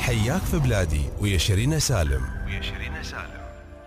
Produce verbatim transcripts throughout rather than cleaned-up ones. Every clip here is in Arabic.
حياك في بلادي ويا شيرين سالم. ويا شيرين سالم.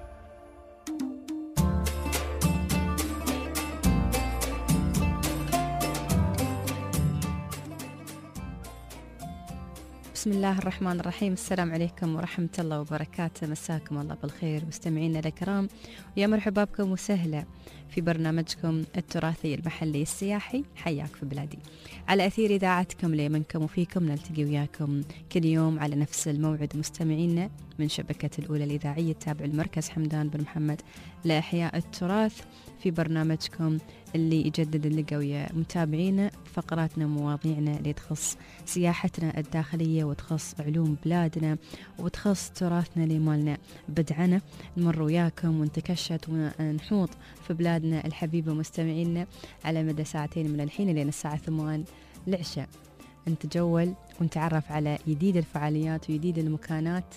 بسم الله الرحمن الرحيم. السلام عليكم ورحمة الله وبركاته. مساكم الله بالخير مستمعينا الكرام، ويا مرحبا بكم وسهلا في برنامجكم التراثي المحلي السياحي حياك في بلادي، على أثير إذاعتكم لي منكم وفيكم. نلتقي وياكم كل يوم على نفس الموعد مستمعينا من شبكة الأولى الإذاعية تابع المركز حمدان بن محمد لإحياء التراث، في برنامجكم اللي يجدد اللقا ويا متابعينا فقراتنا ومواضيعنا اللي تخص سياحتنا الداخلية وتخص علوم بلادنا وتخص تراثنا اللي مالنا بدعنا. نمر وياكم ونتكشت ونحوط في بلادنا الحبيبة مستمعينا على مدى ساعتين من الحين لين الساعة ثمان العشاء، نتجول ونتعرف على جديد الفعاليات وجديد المكانات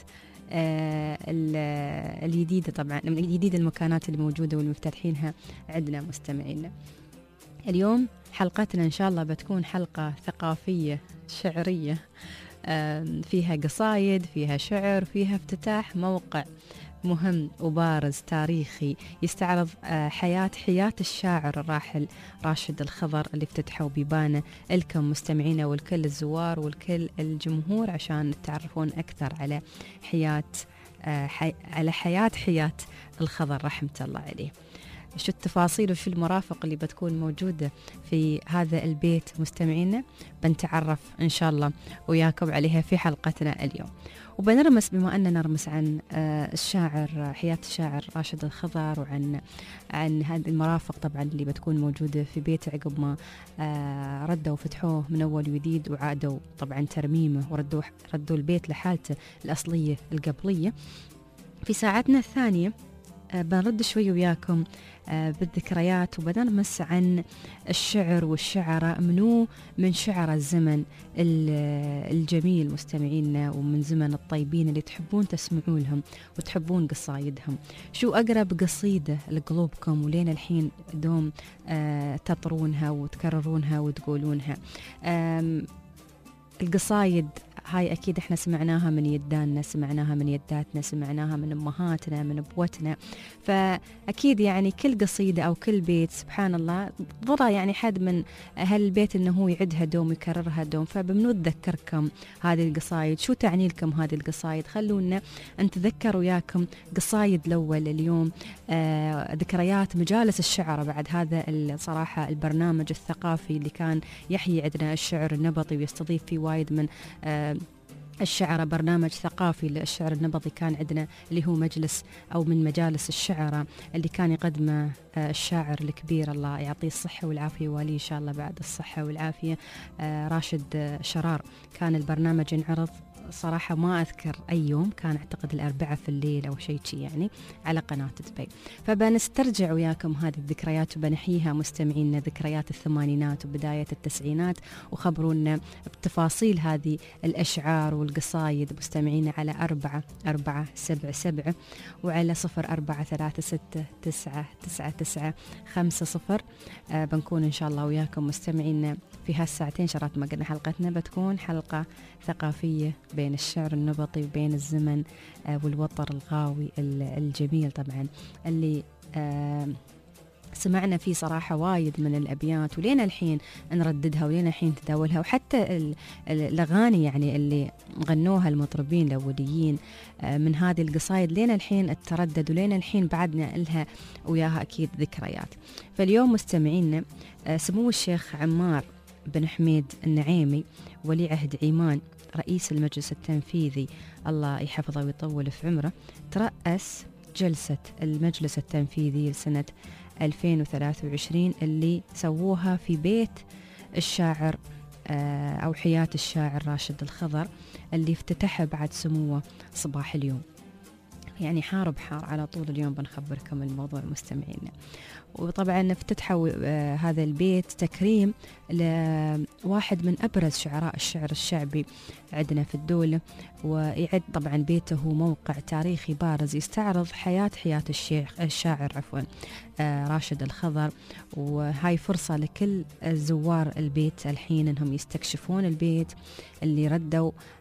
آه الجديدة، طبعا من جديد المكانات الموجودة والمفتتحينها عندنا مستمعينا. اليوم حلقتنا إن شاء الله بتكون حلقة ثقافية شعرية، آه فيها قصايد، فيها شعر، فيها افتتاح موقع مهم وبارز تاريخي يستعرض حياة حياة الشاعر الراحل راشد الخضر اللي افتتحوا بيبانه لكم مستمعينا والكل الزوار والكل الجمهور عشان تعرفون أكثر على حياة حي... على حياة حياة الخضر رحمة الله عليه. شو التفاصيل وشو المرافق اللي بتكون موجودة في هذا البيت مستمعينا بنتعرف إن شاء الله وياكم عليها في حلقتنا اليوم. وبنرمس بما أننا نرمس عن الشاعر حياة الشاعر راشد الخضر وعن عن هذه المرافق طبعا اللي بتكون موجودة في بيته عقب ما ردوا وفتحوه من أول وجديد وعادوا طبعا ترميمه وردوا ردوا البيت لحالته الأصلية القبلية. في ساعتنا الثانية بنرد شوي وياكم بالذكريات وبنرمس عن الشعر والشعراء، منو من شعر الزمن الجميل مستمعينا ومن زمن الطيبين اللي تحبون تسمعوا لهم وتحبون قصايدهم. شو أقرب قصيدة لقلوبكم ولين الحين دوم تطرونها وتكررونها وتقولونها؟ القصايد هاي أكيد إحنا سمعناها من يداننا، سمعناها من يداتنا، سمعناها من أمهاتنا من أبوتنا، فأكيد يعني كل قصيدة أو كل بيت سبحان الله ضرى يعني حد من أهل البيت إنه هو يعدها دوم يكررها دوم. فبمنو تذكركم هذه القصايد؟ شو تعني لكم هذه القصايد؟ خلونا نتذكر وياكم قصايد الأول اليوم، آه ذكريات مجالس الشعر بعد هذا الصراحة البرنامج الثقافي اللي كان يحيي عندنا الشعر النبطي ويستضيف فيه وايد من آه الشعراء. برنامج ثقافي للشعر النبطي كان عندنا اللي هو مجلس أو من مجالس الشعراء اللي كان يقدمه الشاعر الكبير الله يعطيه الصحة والعافية والي إن شاء الله بعد الصحة والعافية راشد شرار. كان البرنامج ينعرض صراحة ما أذكر أي يوم، كان أعتقد الأربعة في الليل أو شيء يعني على قناة دبي. فبنسترجع وياكم هذه الذكريات وبنحييها مستمعينا، ذكريات الثمانينات وبداية التسعينات، وخبرونا بتفاصيل هذه الأشعار والقصايد مستمعينا على أربعة أربعة سبعة سبعة وعلى صفر أربعة ثلاثة ستة تسعة تسعة تسعة خمسة صفر. آه بنكون إن شاء الله وياكم مستمعينا في هالساعتين. شرط ما قلنا حلقتنا بتكون حلقة ثقافية بين الشعر النبطي وبين الزمن والوطر الغاوي الجميل طبعا اللي سمعنا فيه صراحة وايد من الأبيات ولين الحين نرددها ولين الحين تداولها، وحتى الأغاني يعني اللي غنوها المطربين الأوليين من هذه القصايد لين الحين التردد ولين الحين بعدنا لها وياها أكيد ذكريات. فاليوم مستمعينا سمو الشيخ عمار بن حميد النعيمي ولي عهد عمان رئيس المجلس التنفيذي الله يحفظه ويطول في عمره ترأس جلسة المجلس التنفيذي لسنة ألفين وثلاثة وعشرين اللي سووها في بيت الشاعر أو حياة الشاعر راشد الخضر اللي افتتحها بعد سموه صباح اليوم. يعني حار بحار على طول اليوم بنخبركم الموضوع مستمعينا. وطبعا افتتحوا آه هذا البيت تكريم لواحد من أبرز شعراء الشعر الشعبي عندنا في الدولة، ويعد طبعا بيته موقع تاريخي بارز يستعرض حياة حياة الشيخ الشاعر عفوا آه راشد الخضر. وهاي فرصة لكل زوار البيت الحين انهم يستكشفون البيت اللي ردوا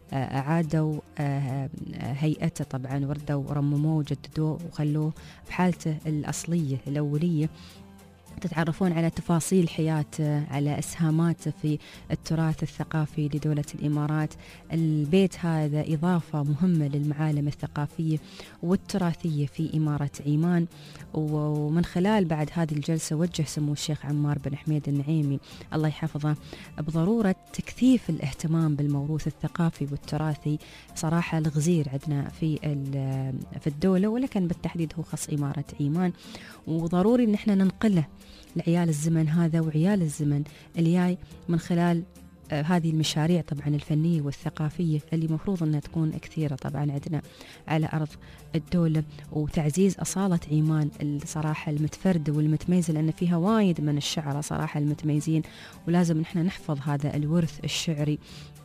أعادوا هيئته طبعا، وردوا ورمموه وجددوه وخلوه بحالته الأصلية الأولية. تتعرفون على تفاصيل حياته، على إسهاماته في التراث الثقافي لدولة الإمارات. البيت هذا إضافة مهمة للمعالم الثقافية والتراثية في إمارة عمان. ومن خلال بعد هذه الجلسة وجه سمو الشيخ عمار بن حميد النعيمي الله يحفظه بضرورة تكثيف الاهتمام بالموروث الثقافي والتراثي. صراحة الغزير عندنا في في الدولة، ولكن بالتحديد هو خص إمارة عمان، وضروري إن احنا ننقله لعيال الزمن هذا وعيال الزمن الجاي من خلال آه هذه المشاريع طبعا الفنية والثقافية اللي مفروض أنها تكون كثيرة طبعا عندنا على أرض الدولة، وتعزيز أصالة عمان الصراحة المتفردة والمتميزة، لأن فيها وايد من الشعراء صراحة المتميزين، ولازم نحن نحفظ هذا الورث الشعري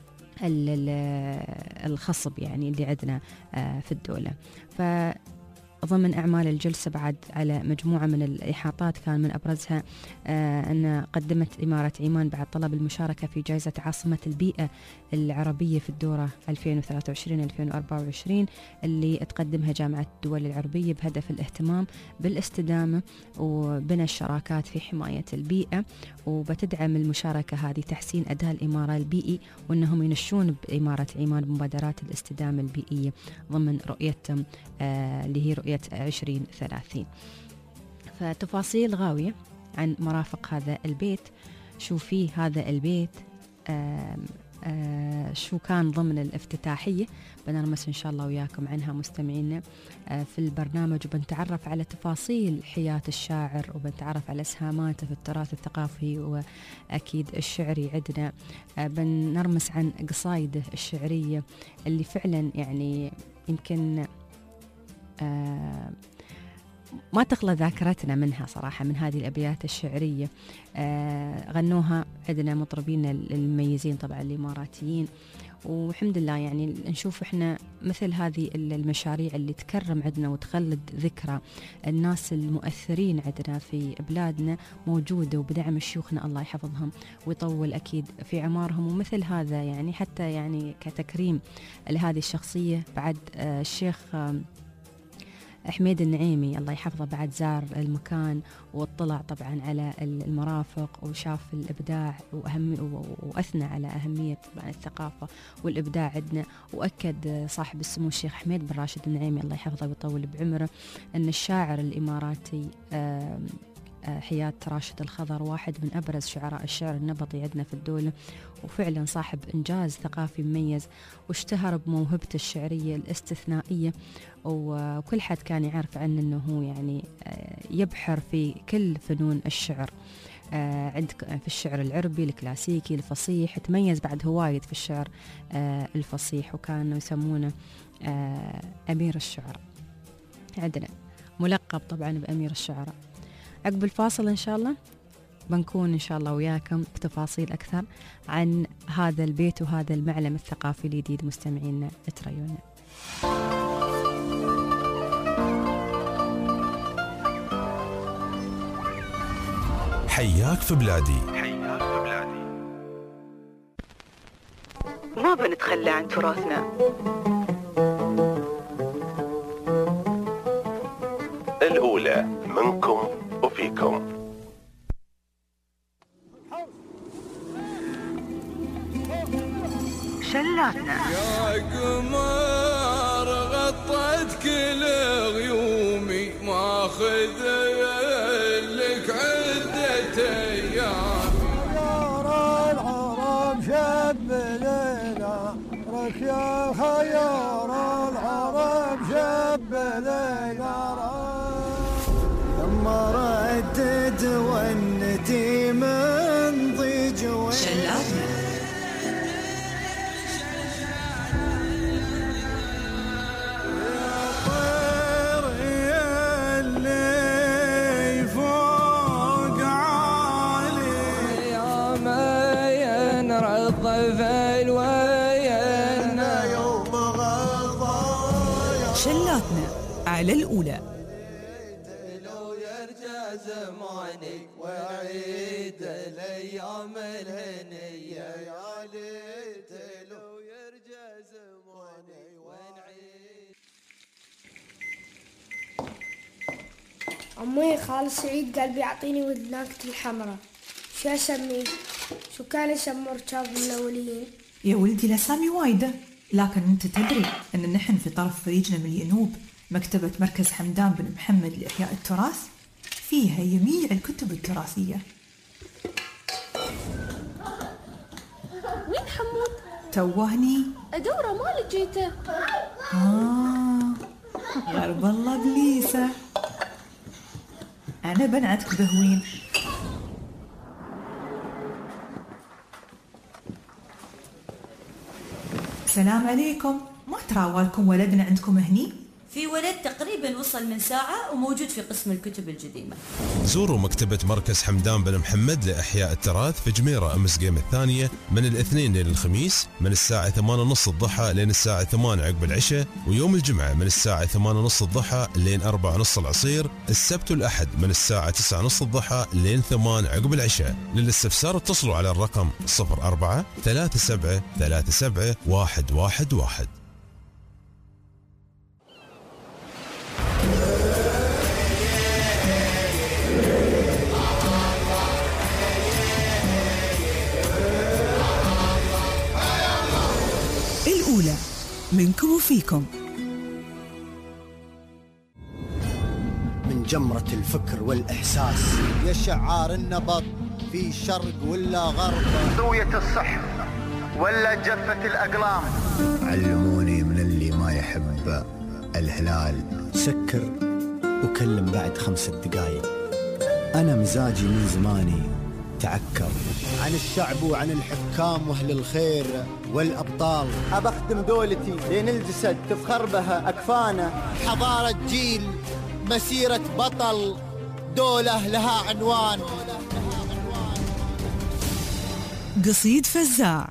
الخصب يعني اللي عندنا آه في الدولة. ف ضمن أعمال الجلسة بعد على مجموعة من الإحاطات كان من أبرزها آه أن قدمت إمارة عمان بعد طلب المشاركة في جائزة عاصمة البيئة العربية في الدورة ألفين وثلاثة وعشرين ألفين وأربعة وعشرين اللي تقدمها جامعة الدول العربية بهدف الاهتمام بالاستدامة وبناء الشراكات في حماية البيئة. وبتدعم المشاركة هذه تحسين أداء الإمارة البيئي، وأنهم ينشون بإمارة عمان بمبادرات الاستدامة البيئية ضمن رؤيتهم آه اللي هي رؤية عشرين ثلاثين. فتفاصيل غاوية عن مرافق هذا البيت، شو فيه هذا البيت، آه آه شو كان ضمن الافتتاحية، بنرمس إن شاء الله وياكم عنها مستمعينا آه في البرنامج، وبنتعرف على تفاصيل حياة الشاعر، وبنتعرف على إسهاماته في التراث الثقافي وأكيد الشعري عندنا. آه بنرمس عن قصايده الشعرية اللي فعلا يعني يمكن آه ما تخلى ذاكرتنا منها صراحة، من هذه الأبيات الشعرية. آه غنوها عندنا مطربين المميزين طبعا الإماراتيين، والحمد لله يعني نشوف إحنا مثل هذه المشاريع اللي تكرم عندنا وتخلد ذكرى الناس المؤثرين عندنا في بلادنا موجودة، وبدعم شيوخنا الله يحفظهم ويطول أكيد في عمارهم. ومثل هذا يعني حتى يعني كتكريم لهذه الشخصية بعد آه الشيخ آه حميد النعيمي الله يحفظه بعد زار المكان واطلع طبعا على المرافق وشاف الإبداع وأهم وأثنى على أهمية طبعا الثقافة والإبداع عندنا. وأكد صاحب السمو الشيخ حميد بن راشد النعيمي الله يحفظه ويطول بعمره أن الشاعر الإماراتي حياة راشد الخضر واحد من أبرز شعراء الشعر النبطي عندنا في الدولة، وفعلا صاحب إنجاز ثقافي مميز، واشتهر بموهبته الشعرية الاستثنائية، وكل حد كان يعرف عنه أنه هو يعني يبحر في كل فنون الشعر. عندك في الشعر العربي الكلاسيكي الفصيح، تميز بعد هوايد في الشعر الفصيح، وكانوا يسمونه أمير الشعراء عندنا، ملقب طبعا بأمير الشعراء. عقب الفاصل إن شاء الله بنكون إن شاء الله وياكم بتفاصيل أكثر عن هذا البيت وهذا المعلم الثقافي الجديد. مستمعينا اتريونا. حياك في بلادي. حياك في بلادي. ما بنتخلى عن تراثنا. الأولى منكم وفيكم. شلاتنا يا قمر غطت كل غيومي، ماخذ لك عدة أيام. خيار العرب شب ليلة رك، يا خيار العرب شب ليلة ثم ردد والنتي من ضيج شلاتنا. شلاتنا على الأولى. لو يرجع زمانك وعيد الأيام الهنية، يا ليت لو يرجع زمانك. أمي خالد سعيد قال بيعطيني ودناكة الحمراء، شو أسميه؟ شو كان يسموا ركاب الأوليين؟ يا ولدي الأسامي وايدة، لكن أنت تدري أن نحن في طرف فريجنا من الينوب مكتبة مركز حمدان بن محمد لإحياء التراث، فيها جميع الكتب التراثية. وين حمود؟ توهني أدوره ما لقيته. آه غرب الله بليسة، أنا بنعتك بهوين. السلام عليكم، ما تراوالكم ولدنا عندكم هني؟ في ولد تقريبا وصل من ساعة وموجود في قسم الكتب القديمة. زوروا مكتبة مركز حمدان بن محمد لإحياء التراث في جميرة أمس قيم الثانية من الاثنين لين الخميس من الساعة ثمانية ونص الضحى لين الساعة ثمانية عقب العشاء، ويوم الجمعة من الساعة ثمانية ونص الضحى لين أربعة ونص العصير، السبت والأحد من الساعة تسعة ونص الضحى لين ثمانية عقب العشاء. للاستفسار اتصلوا على الرقم صفر أربعة ثلاثة سبعة ثلاثة سبعة واحد واحد واحد. الأولى منكم وفيكم. من جمرة الفكر والإحساس يا شعار النبض في شرق ولا غرب، ضوية الصحف ولا جفة الأقلام. علموني من اللي ما يحب الهلال سكر وكلم بعد خمسة دقايق. أنا مزاجي من زماني تعكر عن الشعب وعن الحكام واهل الخير والأبطال. أبخدم دولتي لين الجسد تفخر بها أكفانه. حضارة جيل، مسيرة بطل، دولة لها عنوان. قصيد فزاع.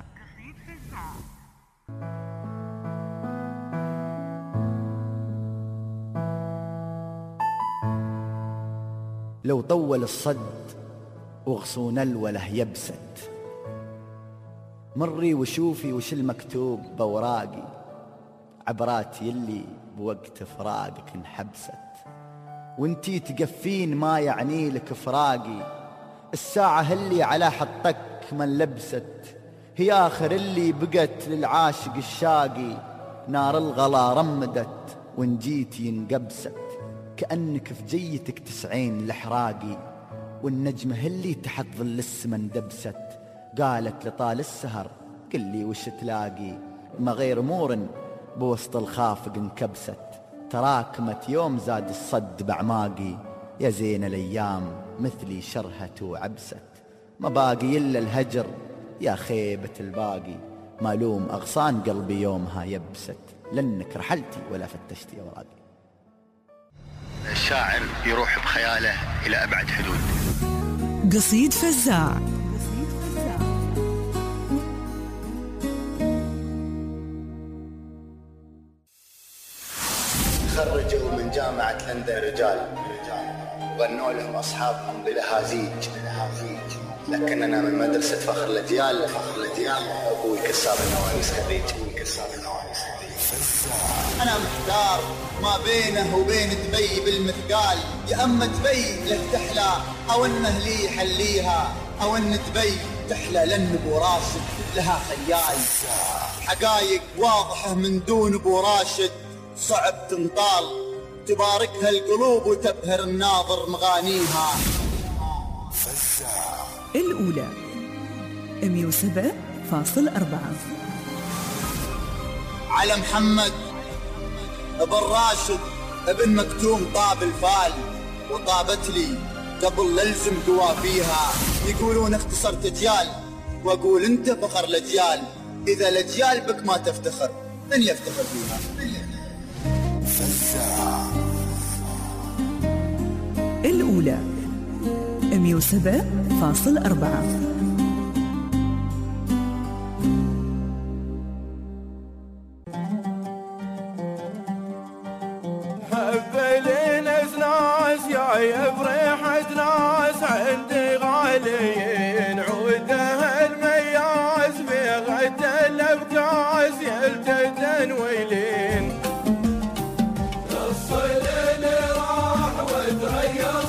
لو طول الصد وغصون الوله يبست، مري وشوفي وش المكتوب بوراقي. عبراتي اللي بوقت فراقك انحبست، وانتي تقفين ما يعني لك فراقي. الساعة اللي على حطك من لبست هي آخر اللي بقت للعاشق الشاقي. نار الغلا رمدت وان جيتي انقبست، كأنك في جيتك تسعين لحراقي. والنجمة اللي تحت ظل السمن دبست، قالت لطال السهر قل لي وش تلاقي. ما غير أمور بوسط الخافق انكبست، تراكمت يوم زاد الصد بعماقي. يا زين الأيام مثلي شرهت وعبست، ما باقي إلا الهجر يا خيبة الباقي. مالوم أغصان قلبي يومها يبست، لأنك رحلتي ولا فتشتي أوراقي. الشاعر يروح بخياله إلى أبعد حدود. قصيد فزاع. خرجوا من جامعة لندن رجال، وغنوا لهم أصحابهم بلهازيج. لكننا من مدرسة فخر الأجيال. أبوي كساب النوانيس خريج. أنا محتار ما بينه وبين دبي بالمثقال. يا أما دبي له تحلى أو أنه لي يحليها، أو أن دبي تحلى لأن أبو راشد لها خيال. حقايق واضحة من دون أبو راشد صعب تنطال، تباركها القلوب وتبهر الناظر مغانيها. الأولى مية وسبعة فاصل أربعة. على محمد ابن راشد ابن مكتوم طاب الفال، وطابت لي قبل للزم قوافيها. يقولون اختصرت اجيال، واقول انت فخر الاجيال. اذا الاجيال بك ما تفتخر من يفتخر بيها؟ الأولى مية وسبعة فاصل أربعة. يا بريحة ناس عندي غاليين، عودها المياس بغت الأبكاس يلتدن ويلين. الصليل راح وتريض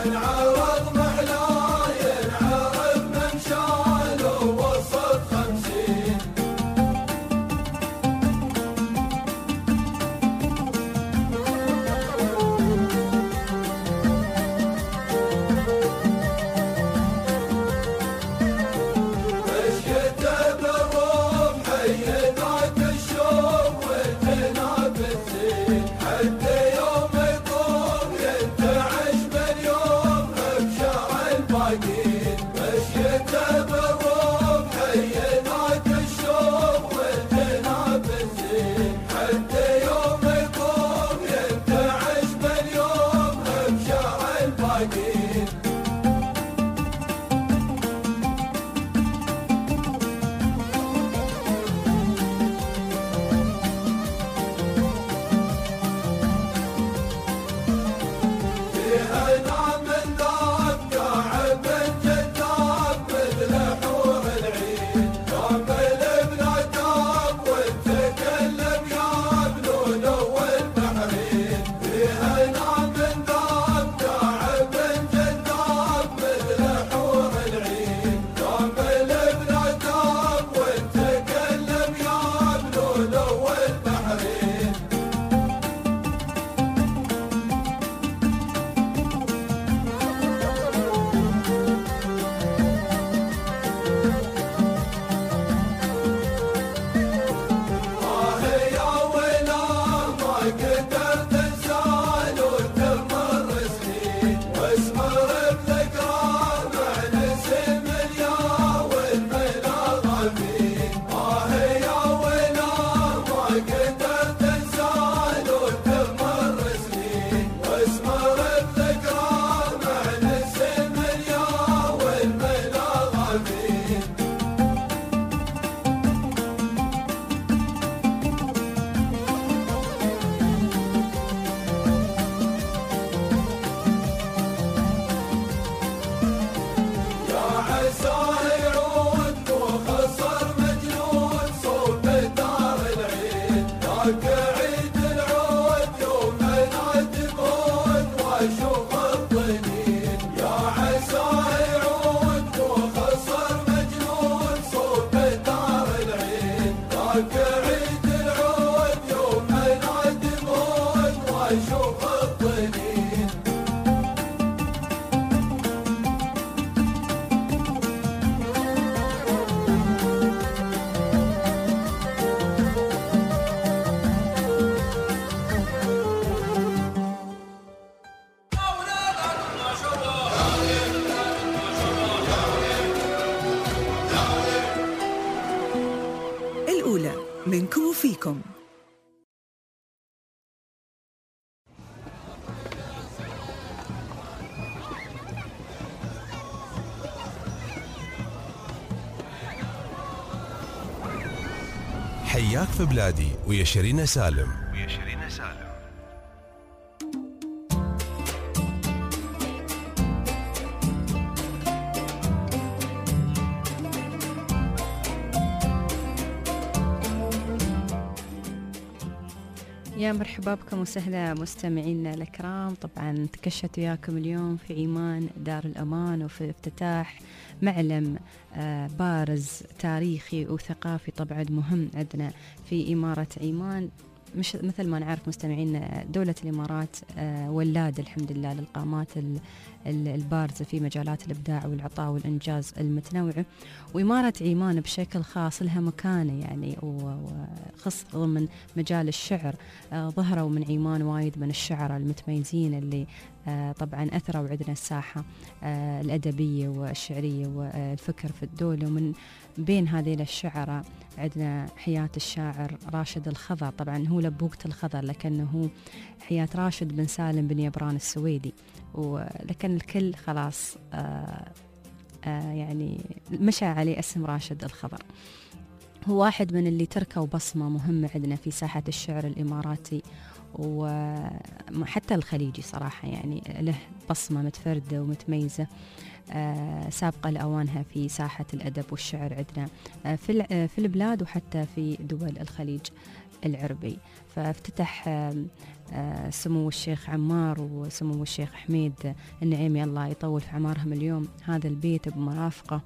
ينعرض محلاه ينعرض من شاله وسط خمسين الأولى منكم وفيكم. حياك في بلادي ويا شيرين سالم. ويا شيرين سالم. يا مرحبا بكم وسهلا مستمعينا الكرام. طبعا تكشت وياكم اليوم في عمان دار الأمان وفي افتتاح معلم بارز تاريخي وثقافي طبعا مهم عندنا في إمارة عمان. مش مثل ما نعرف مستمعينا دولة الإمارات ولاد الحمد لله للقامات البارزة في مجالات الإبداع والعطاء والإنجاز المتنوعة، وإمارة عمان بشكل خاص لها مكانة يعني وخص ضمن مجال الشعر. ظهروا من عمان وايد من الشعراء المتميزين اللي طبعا أثروا عندنا الساحة الأدبية والشعرية والفكر في الدولة. ومن بين هذيل الشعراء عندنا حياة الشاعر راشد الخضر، طبعا هو لبوقة الخضر لكنه حياة راشد بن سالم بن يبران السويدي، ولكن الكل خلاص آآ آآ يعني مشى عليه اسم راشد الخضر. هو واحد من اللي تركوا بصمة مهمة عندنا في ساحة الشعر الإماراتي وحتى الخليجي صراحة، يعني له بصمة متفردة ومتميزة سابقة لأوانها في ساحة الأدب والشعر عندنا في البلاد وحتى في دول الخليج العربي. فافتتح سمو الشيخ عمار وسمو الشيخ حميد النعيمي الله يطول في أعمارهم اليوم هذا البيت بمرافقه.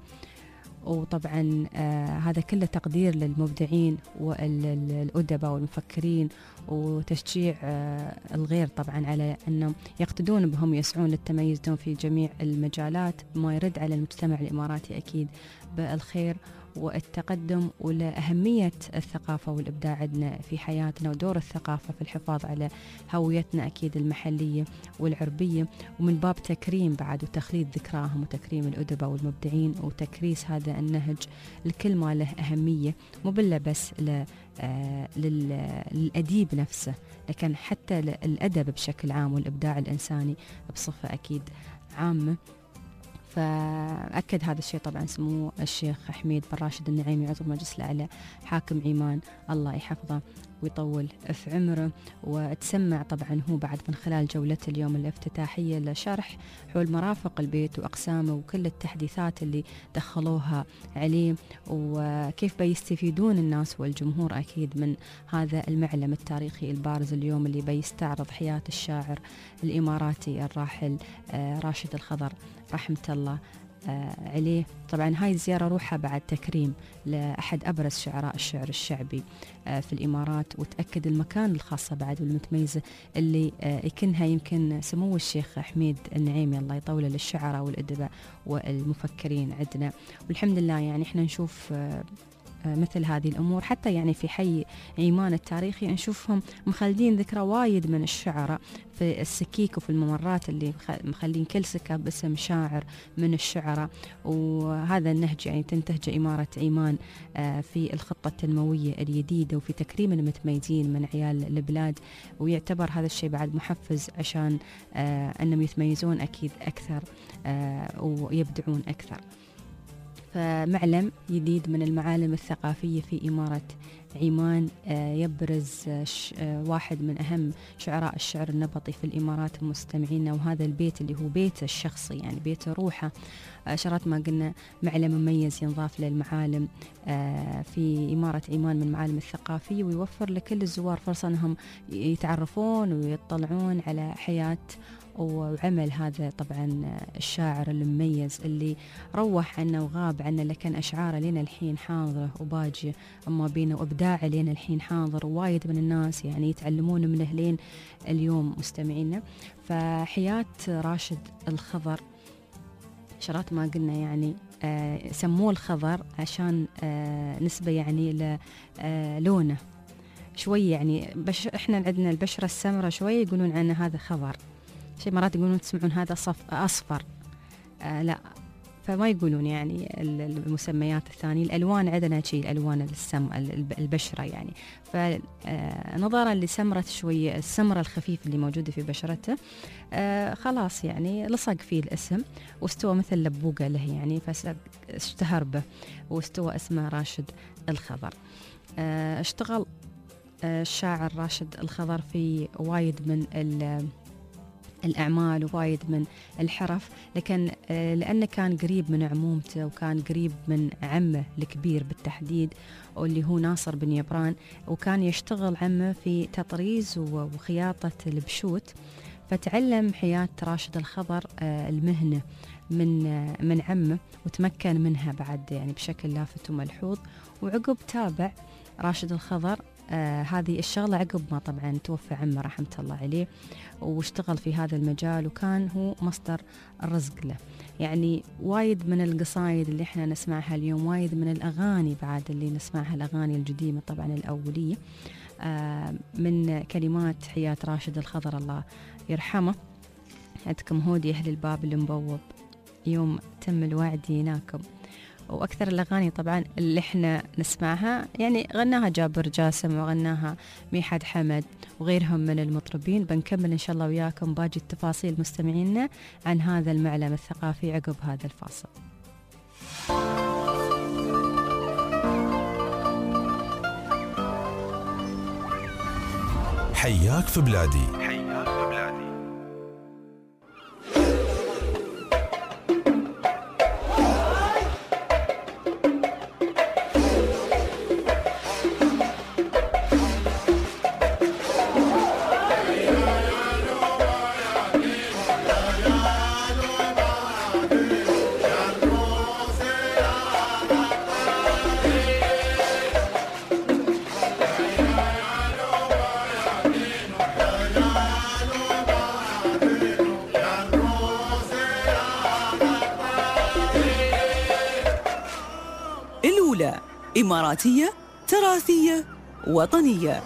وطبعا آه هذا كله تقدير للمبدعين والأدباء والمفكرين وتشجيع آه الغير طبعا على أنهم يقتدون بهم يسعون للتميز دون في جميع المجالات، ما يرد على المجتمع الإماراتي أكيد بالخير والتقدم ولأهمية الثقافة والإبداع عندنا في حياتنا ودور الثقافة في الحفاظ على هويتنا أكيد المحلية والعربية، ومن باب تكريم بعد وتخليد ذكراهم وتكريم الأدباء والمبدعين وتكريس هذا النهج الكل ما له أهمية، مو بالله بس آه للأديب نفسه لكن حتى الأدب بشكل عام والإبداع الإنساني بصفة أكيد عامة. فأكد هذا الشيء طبعا سمو الشيخ حميد بن راشد النعيمي عضو المجلس الأعلى حاكم عمان الله يحفظه ويطول في عمره. وتسمع طبعا هو بعد من خلال جولته اليوم الافتتاحية لشرح حول مرافق البيت وأقسامه وكل التحديثات اللي دخلوها عليه وكيف بيستفيدون الناس والجمهور أكيد من هذا المعلم التاريخي البارز اليوم اللي بيستعرض حياة الشاعر الإماراتي الراحل راشد الخضر رحمة الله عليه. طبعا هاي الزيارة روحها بعد تكريم لأحد أبرز شعراء الشعر الشعبي في الإمارات، وتأكد المكان الخاصة بعد والمتميزة اللي يكنها يمكن سمو الشيخ حميد النعيمي الله يطوله للشعراء والأدباء والمفكرين عندنا. والحمد لله يعني احنا نشوف مثل هذه الأمور حتى يعني في حي عمان التاريخي نشوفهم مخلدين ذكرى وايد من الشعراء في السكيك وفي الممرات اللي مخلين كل سكة باسم شاعر من الشعراء، وهذا النهج يعني تنتهج إمارة عمان في الخطة التنموية الجديدة وفي تكريم المتميزين من عيال البلاد، ويعتبر هذا الشيء بعد محفز عشان أنهم يتميزون أكيد أكثر ويبدعون أكثر. فمعلم جديد من المعالم الثقافية في إمارة عمان يبرز واحد من أهم شعراء الشعر النبطي في الإمارات المستمعين، وهذا البيت اللي هو بيته الشخصي يعني بيته روحه شرط ما قلنا معلم مميز ينضاف للمعالم في إمارة عمان من المعالم الثقافية، ويوفر لكل الزوار فرصة أنهم يتعرفون ويطلعون على حياة وعمل هذا طبعا الشاعر المميز اللي روح عنا وغاب عنا، لكن أشعاره لنا الحين حاضرة وباجية أما بينا وإبداعه لنا الحين حاضر، ووايد من الناس يعني يتعلمون منه لين اليوم مستمعينا. فحياة راشد الخضر شرط ما قلنا يعني آه سموه الخضر عشان آه نسبة يعني للونه آه شوي يعني بش احنا عندنا البشرة السمراء شوي يقولون عنه هذا خضر، شيء مرات يقولون تسمعون هذا صف أصفر آه لا فما يقولون يعني المسميات الثانية. الألوان عندنا شيء الألوان السم البشرة يعني، فنظرا لسمرة شوية السمرة الخفيفة اللي موجودة في بشرته آه خلاص يعني لصق فيه الاسم واستوى مثل لبوقة له يعني فاشتهر به واستوى اسمه راشد الخضر. آه اشتغل آه الشاعر راشد الخضر في وايد من الأعمال ووايد من الحرف، لكن لأنه كان قريب من عمومته وكان قريب من عمه الكبير بالتحديد واللي هو ناصر بن يبران، وكان يشتغل عمه في تطريز وخياطة البشوت، فتعلم حياة راشد الخضر المهنة من من عمه وتمكن منها بعد يعني بشكل لافت وملحوظ. وعقب تابع راشد الخضر آه هذه الشغلة عقب ما طبعا توفى عمه رحمة الله عليه، واشتغل في هذا المجال وكان هو مصدر الرزق له. يعني وايد من القصايد اللي احنا نسمعها اليوم، وايد من الأغاني بعد اللي نسمعها الأغاني القديمة طبعا الأولية آه من كلمات حياة راشد الخضر الله يرحمه. عندكم هودي أهل الباب المبوب يوم تم الوعد جيناكم، وأكثر الأغاني طبعا اللي احنا نسمعها يعني غناها جابر جاسم وغناها ميحد حمد وغيرهم من المطربين. بنكمل إن شاء الله وياكم باقي التفاصيل مستمعينا عن هذا المعلم الثقافي عقب هذا الفاصل. حياك في بلادي. حياك في بلادي. حياك الأولى إماراتية تراثية وطنية.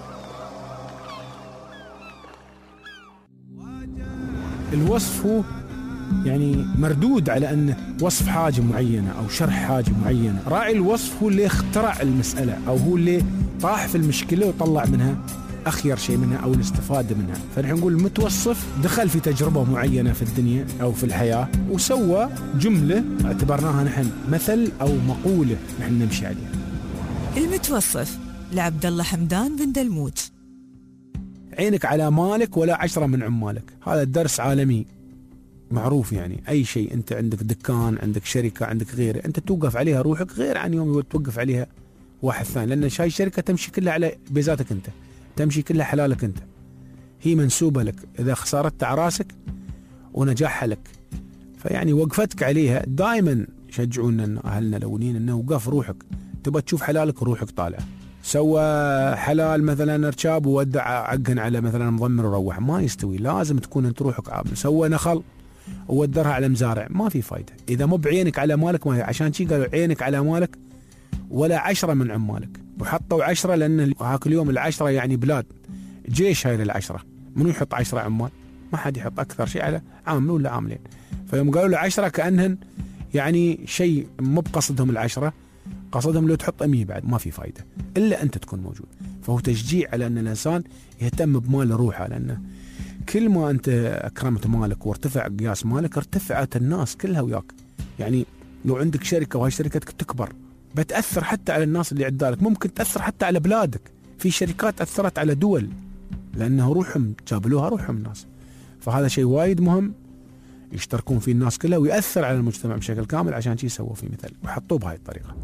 الوصف هو يعني مردود على أنه وصف حاجة معينة أو شرح حاجة معينة. راعي الوصف هو اللي اخترع المسألة أو هو اللي طاح في المشكلة وطلع منها أخير شيء منها أو الاستفادة منها. فنحن نقول المتوصف دخل في تجربة معينة في الدنيا أو في الحياة وسوى جملة اعتبرناها نحن مثل أو مقولة نحن نمشي عليها. المتوصف لعبد الله حمدان بن دلموت. عينك على مالك ولا عشرة من عمالك. هذا الدرس عالمي معروف. يعني أي شيء أنت عندك دكان، عندك شركة، عندك غيره، أنت توقف عليها روحك غير عن يوم توقف عليها واحد ثاني، لأن هاي الشركة تمشي كلها على بيزاتك أنت، تمشي كلها حلالك أنت، هي منسوبة لك. إذا خسارتك على راسك ونجاحها لك. فيعني وقفتك عليها دائما يشجعونا أهلنا الأولين أنه وقف روحك، تبغى تشوف حلالك روحك طالع. سوى حلال مثلا ارشاب وودع عقن على مثلا مضمر وروح، ما يستوي. لازم تكون انت روحك عامل. سوى نخل وودرها على مزارع، ما في فايدة إذا مو بعينك على مالك. ما عشان شي قالوا عينك على مالك ولا عشرة من عمالك. وحطوا عشرة لأن هاك اليوم العشرة يعني بلاد جيش. هاي للعشرة منو يحط عشرة عمال؟ ما حد يحط أكثر شيء على عامل ولا عاملين. فيوم قالوا له عشرة كأنهن يعني شيء مو بقصدهم العشرة، قصدهم لو تحط أمية بعد ما في فايدة إلا أنت تكون موجود. فهو تشجيع على أن الإنسان يهتم بمال روحه، لأنه كل ما أنت أكرمت مالك وارتفع قياس مالك ارتفعت الناس كلها وياك. يعني لو عندك شركة وهاي شركتك تكبر بتأثر حتى على الناس اللي عدالك، ممكن تأثر حتى على بلادك. في شركات أثرت على دول لأنه روحهم جابلوها روحهم الناس. فهذا شيء وايد مهم يشتركون فيه الناس كلها ويأثر على المجتمع بشكل كامل. عشان شيء سووا فيه مثل وحطوه بهاي الطريقة.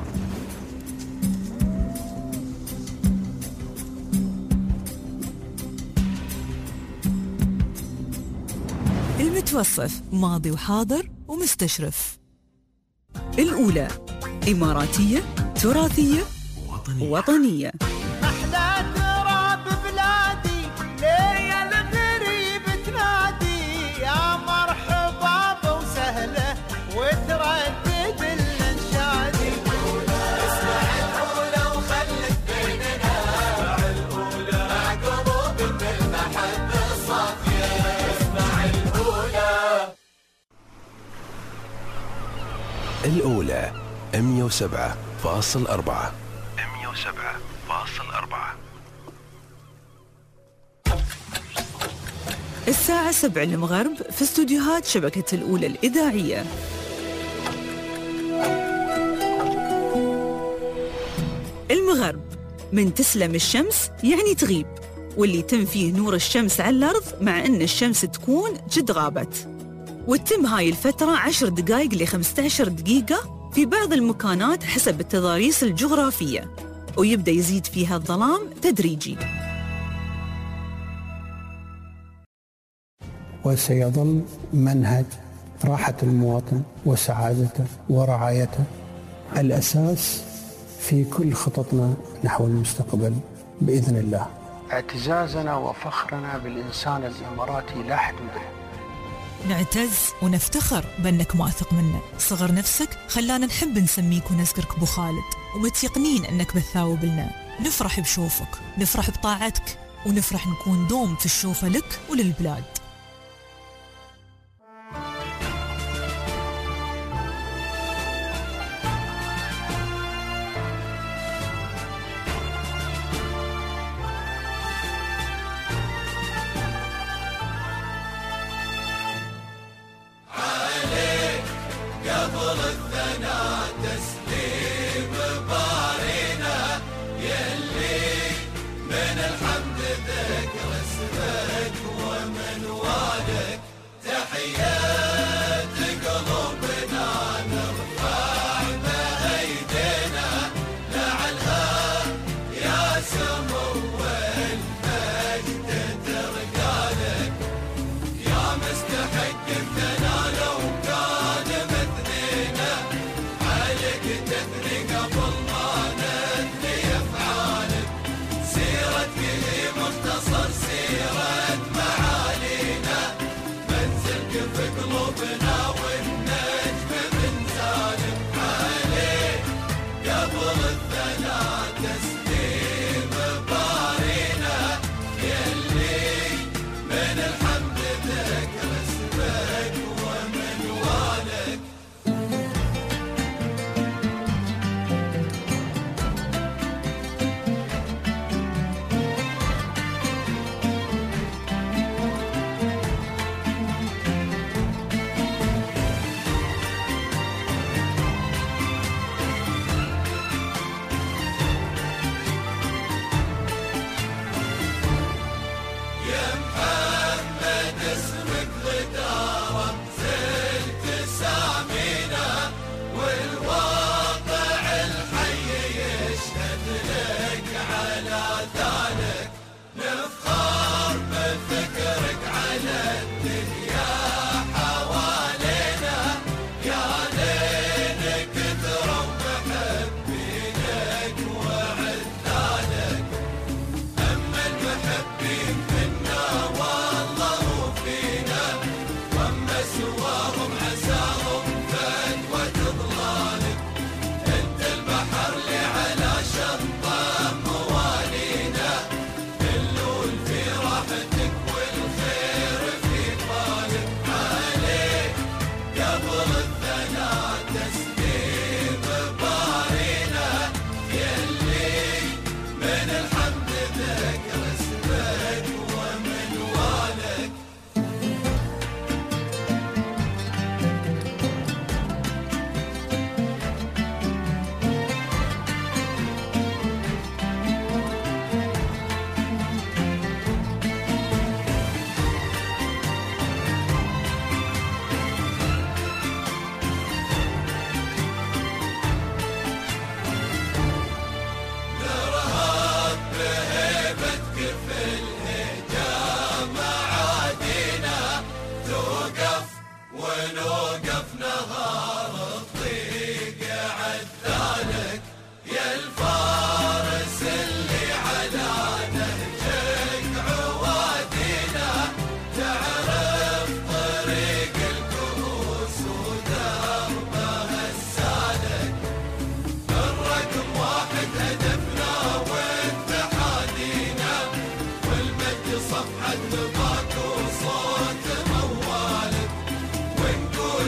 المتوصف ماضي وحاضر ومستشرف. الأولى إماراتية تراثية وطنية, وطنية. أحلى تراب بلادي ليا الغريب تنادي يا مرحبا وسهلا وتردد الانشادي. اسمع الأولى وخلك بيننا، اسمع الأولى مع قلوب المحبة صافية. اسمع الأولى. الأولى مية وسبعة فاصل أربعة مية وسبعة فاصل أربعة. الساعة سبع المغرب في استوديوهات شبكة الأولى الإذاعية. المغرب من تسلم الشمس يعني تغيب، واللي تم فيه نور الشمس على الأرض مع أن الشمس تكون جد غابت. وتتم هاي الفترة عشر دقائق لخمسة عشر دقيقة في بعض المكانات حسب التضاريس الجغرافية، ويبدأ يزيد فيها الظلام تدريجي. وسيظل منهج راحة المواطن وسعادته ورعايته الأساس في كل خططنا نحو المستقبل بإذن الله. اعتزازنا وفخرنا بالإنسان الإماراتي لا حدود له. نعتز ونفتخر بأنك واثق منا. صغر نفسك خلانا نحب نسميك ونذكرك أبو خالد، ومتيقنين أنك بتثاوب لنا. نفرح بشوفك، نفرح بطاعتك، ونفرح نكون دوم في الشوفة لك وللبلاد. من الحمد ذكر اسمك ومن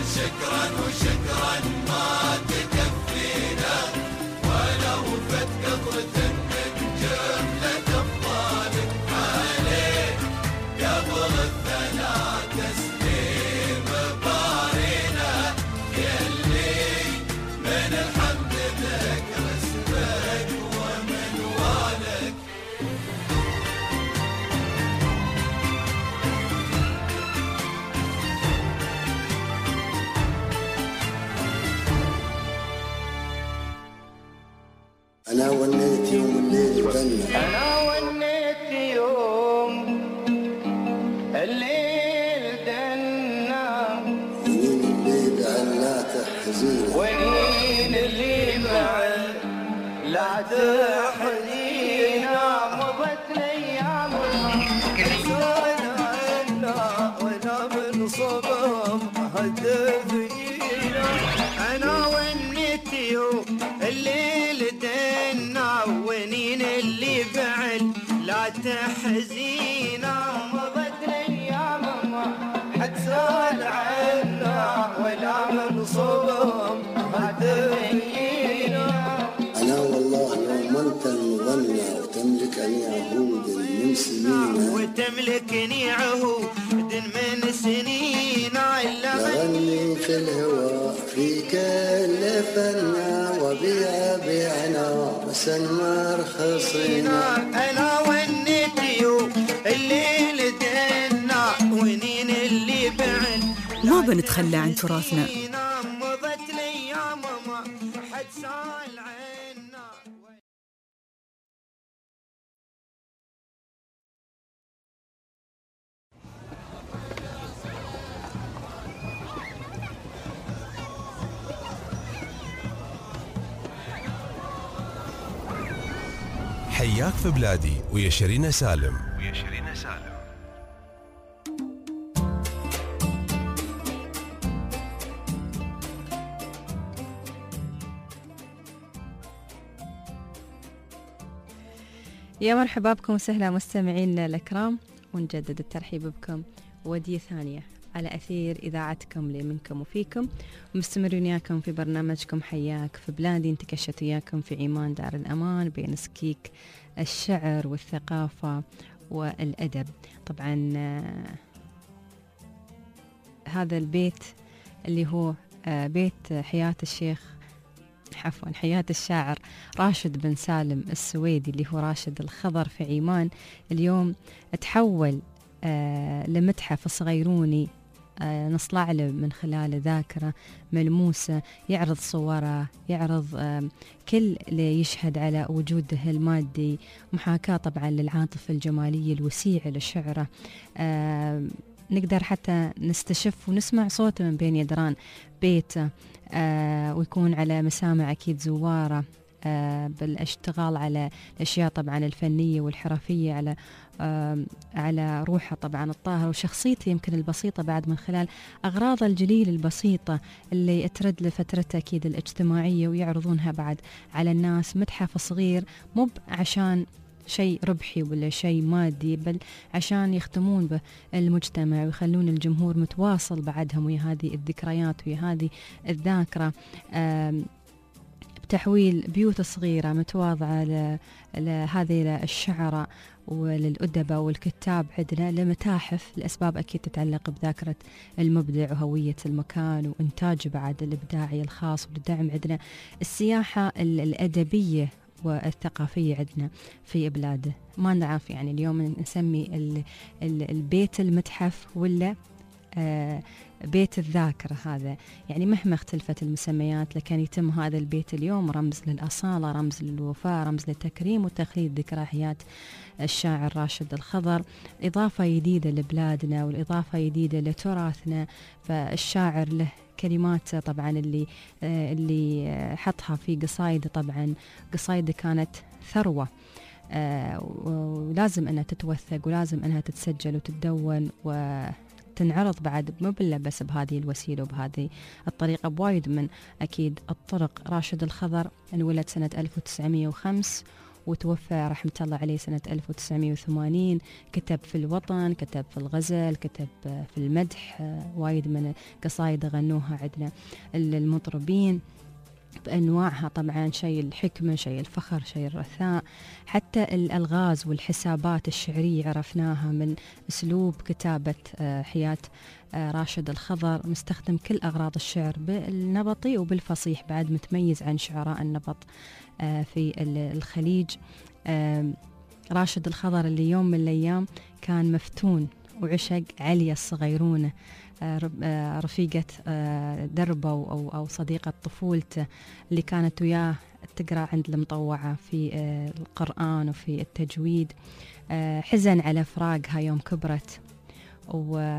وشكرا وشكرا ما تكفينا ولو فت قطرة من جملة أبطالك عليك قبل الثلاث سنين بارينا يلي من الحمد لك رسمك ومنوالك. أنا وليت يوم الليل بنا أنا وليت يوم الليل دنا ونين الليل عنا تحزين ونين الليل بعد لا تحزينا مضت الأيام كسرنا عنا ولا من صبم هدف جينا. أنا وليت يوم الليل دنا ونين اللي بعد لا تحزينا مضت الأيام ما حد سال عنا ولا من صبم هدفينا. أنا والله يوم أنت المغنى وتملكني عهود من سنين وتملكني عهود من سنين لغني في الهواء في كل فنا وبيع بيعنا وسن رخصينا. أنا ونيت يوم الليل دنا ونين اللي بعد ما بنتخلى عن تراثنا. مضت الأيام ما حد سال عنا. حياك في بلادي ويا شيرين سالم. ويا شيرين سالم. يا مرحبا بكم وسهلا مستمعينا الأكرام، ونجدد الترحيب بكم ودية ثانية على أثير إذاعتكم لمنكم وفيكم، ومستمرين وياكم في برنامجكم حياك في بلادي. انتكشت وياكم في عمان دار الأمان بين سكيك الشعر والثقافة والأدب. طبعا آه هذا البيت اللي هو آه بيت حياة الشيخ عفوا حياة الشاعر راشد بن سالم السويدي اللي هو راشد الخضر في عمان، اليوم تحول آه لمتحف صغيروني آه نصنع له من خلال ذاكرة ملموسة، يعرض صوره، يعرض آه كل اللي يشهد على وجوده المادي، محاكاة طبعا للعاطفة الجمالية الوسيعة لشعره. آه نقدر حتى نستشف ونسمع صوته من بين يدران بيته، آه ويكون على مسامع أكيد زواره آه بالاشتغال على الأشياء طبعا الفنية والحرفية، على آه على روحه طبعا الطاهرة وشخصيته يمكن البسيطة بعد من خلال أغراض الجليل البسيطة اللي ترد لفترته أكيد الاجتماعية ويعرضونها بعد على الناس. متحف صغير مو عشان شيء ربحي ولا شيء مادي، بل عشان يختمون به المجتمع ويخلون الجمهور متواصل بعدهم ويا هذه الذكريات ويا هذه الذاكرة، بتحويل بيوت صغيرة متواضعة لهذه الشعراء وللأدباء والكتاب عندنا لمتاحف لأسباب أكيد تتعلق بذاكرة المبدع وهوية المكان وإنتاج بعد الإبداعي الخاص، وللدعم عندنا السياحة الأدبية والثقافية عندنا في بلاده. ما نعرف يعني اليوم نسمي ال ال البيت المتحف ولا آه بيت الذاكرة، هذا يعني مهما اختلفت المسميات لكن يتم هذا البيت اليوم رمز للأصالة، رمز للوفاء، رمز للتكريم وتخليد ذكرى حياة الشاعر راشد الخضر، إضافة جديدة لبلادنا والإضافة جديدة لتراثنا. فالشاعر له كلمات طبعا اللي آه اللي حطها في قصايده، طبعا قصايده كانت ثروة آه ولازم أنها تتوثق ولازم أنها تتسجل وتتدون وتنعرض بعد مو بس بهذه الوسيلة وبهذه الطريقة، بوايد من أكيد الطرق. راشد الخضر انولد سنة ألف وتسعمئة وخمسة وتوفى رحمة الله عليه سنة ألف وتسعمائة وثمانين. كتب في الوطن، كتب في الغزل، كتب في المدح، وايد من قصايد غنوها عندنا المطربين بأنواعها، طبعا شيء الحكمة، شيء الفخر، شيء الرثاء. حتى الألغاز والحسابات الشعرية عرفناها من أسلوب كتابة حياة راشد الخضر، مستخدم كل أغراض الشعر بالنبطي وبالفصيح، بعد متميز عن شعراء النبط في الخليج. راشد الخضر اللي يوم من الأيام كان مفتون وعشق عليا الصغيرونة، رفيقة دربه أو أو صديقة طفولته اللي كانت وياه تقرأ عند المطوعة في القرآن وفي التجويد. حزن على فراقها يوم كبرت و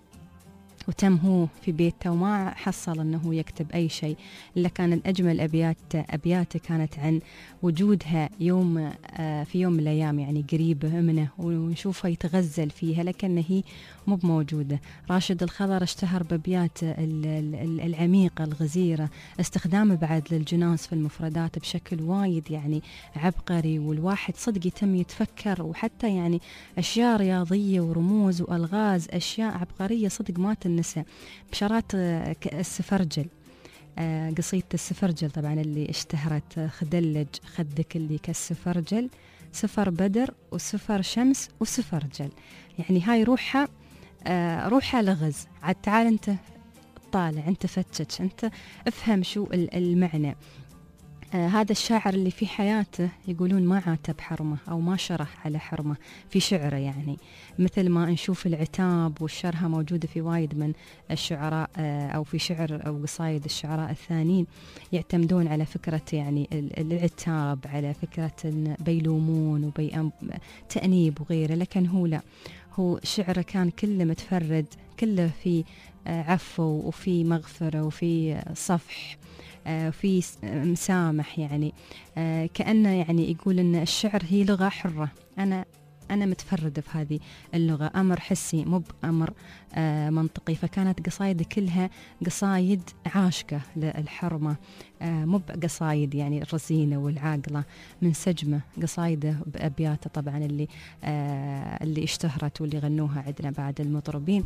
وتم هو في بيته وما حصل أنه يكتب أي شيء، إلا كان أجمل أبيات أبياته كانت عن وجودها يوم في يوم من الأيام، يعني قريبة منه ونشوفها يتغزل فيها لكن هي مو بموجودة. راشد الخضر اشتهر بأبياته العميقة الغزيرة، استخدامه بعد للجناس في المفردات بشكل وايد يعني عبقري، والواحد صدق يتم يتفكر، وحتى يعني أشياء رياضية ورموز وألغاز، أشياء عبقرية صدق ما تنسى. بشارات السفرجل، قصيدة السفرجل طبعا اللي اشتهرت، خدلج خدك اللي كالسفرجل، سفر بدر وسفر شمس وسفرجل، يعني هاي روحها آه روحها لغز. عاد تعال انت طالع، انت فتش، انت افهم شو المعنى. آه هذا الشاعر اللي في حياته يقولون ما عاتب حرمه أو ما شرح على حرمه في شعره، يعني مثل ما نشوف العتاب والشرها موجودة في وايد من الشعراء آه أو في شعر أو قصايد الشعراء الثانيين يعتمدون على فكرة يعني العتاب، على فكرة بيلومون وبيتأنيب وغيره، لكن هو لا، هو شعره كان كله متفرد، كله في آه عفو وفي مغفرة وفي صفح، في مسامح، يعني كأنه يعني يقول إن الشعر هي لغة حرة، أنا أنا متفرد في هذه اللغة، أمر حسي مو بأمر منطقي. فكانت قصايد كلها قصايد عاشقة للحرمة، مو بقصايد يعني الرزينة والعاقلة من سجمة، قصايده بأبياته طبعا اللي اللي اشتهرت واللي غنوها عندنا بعد المطربين.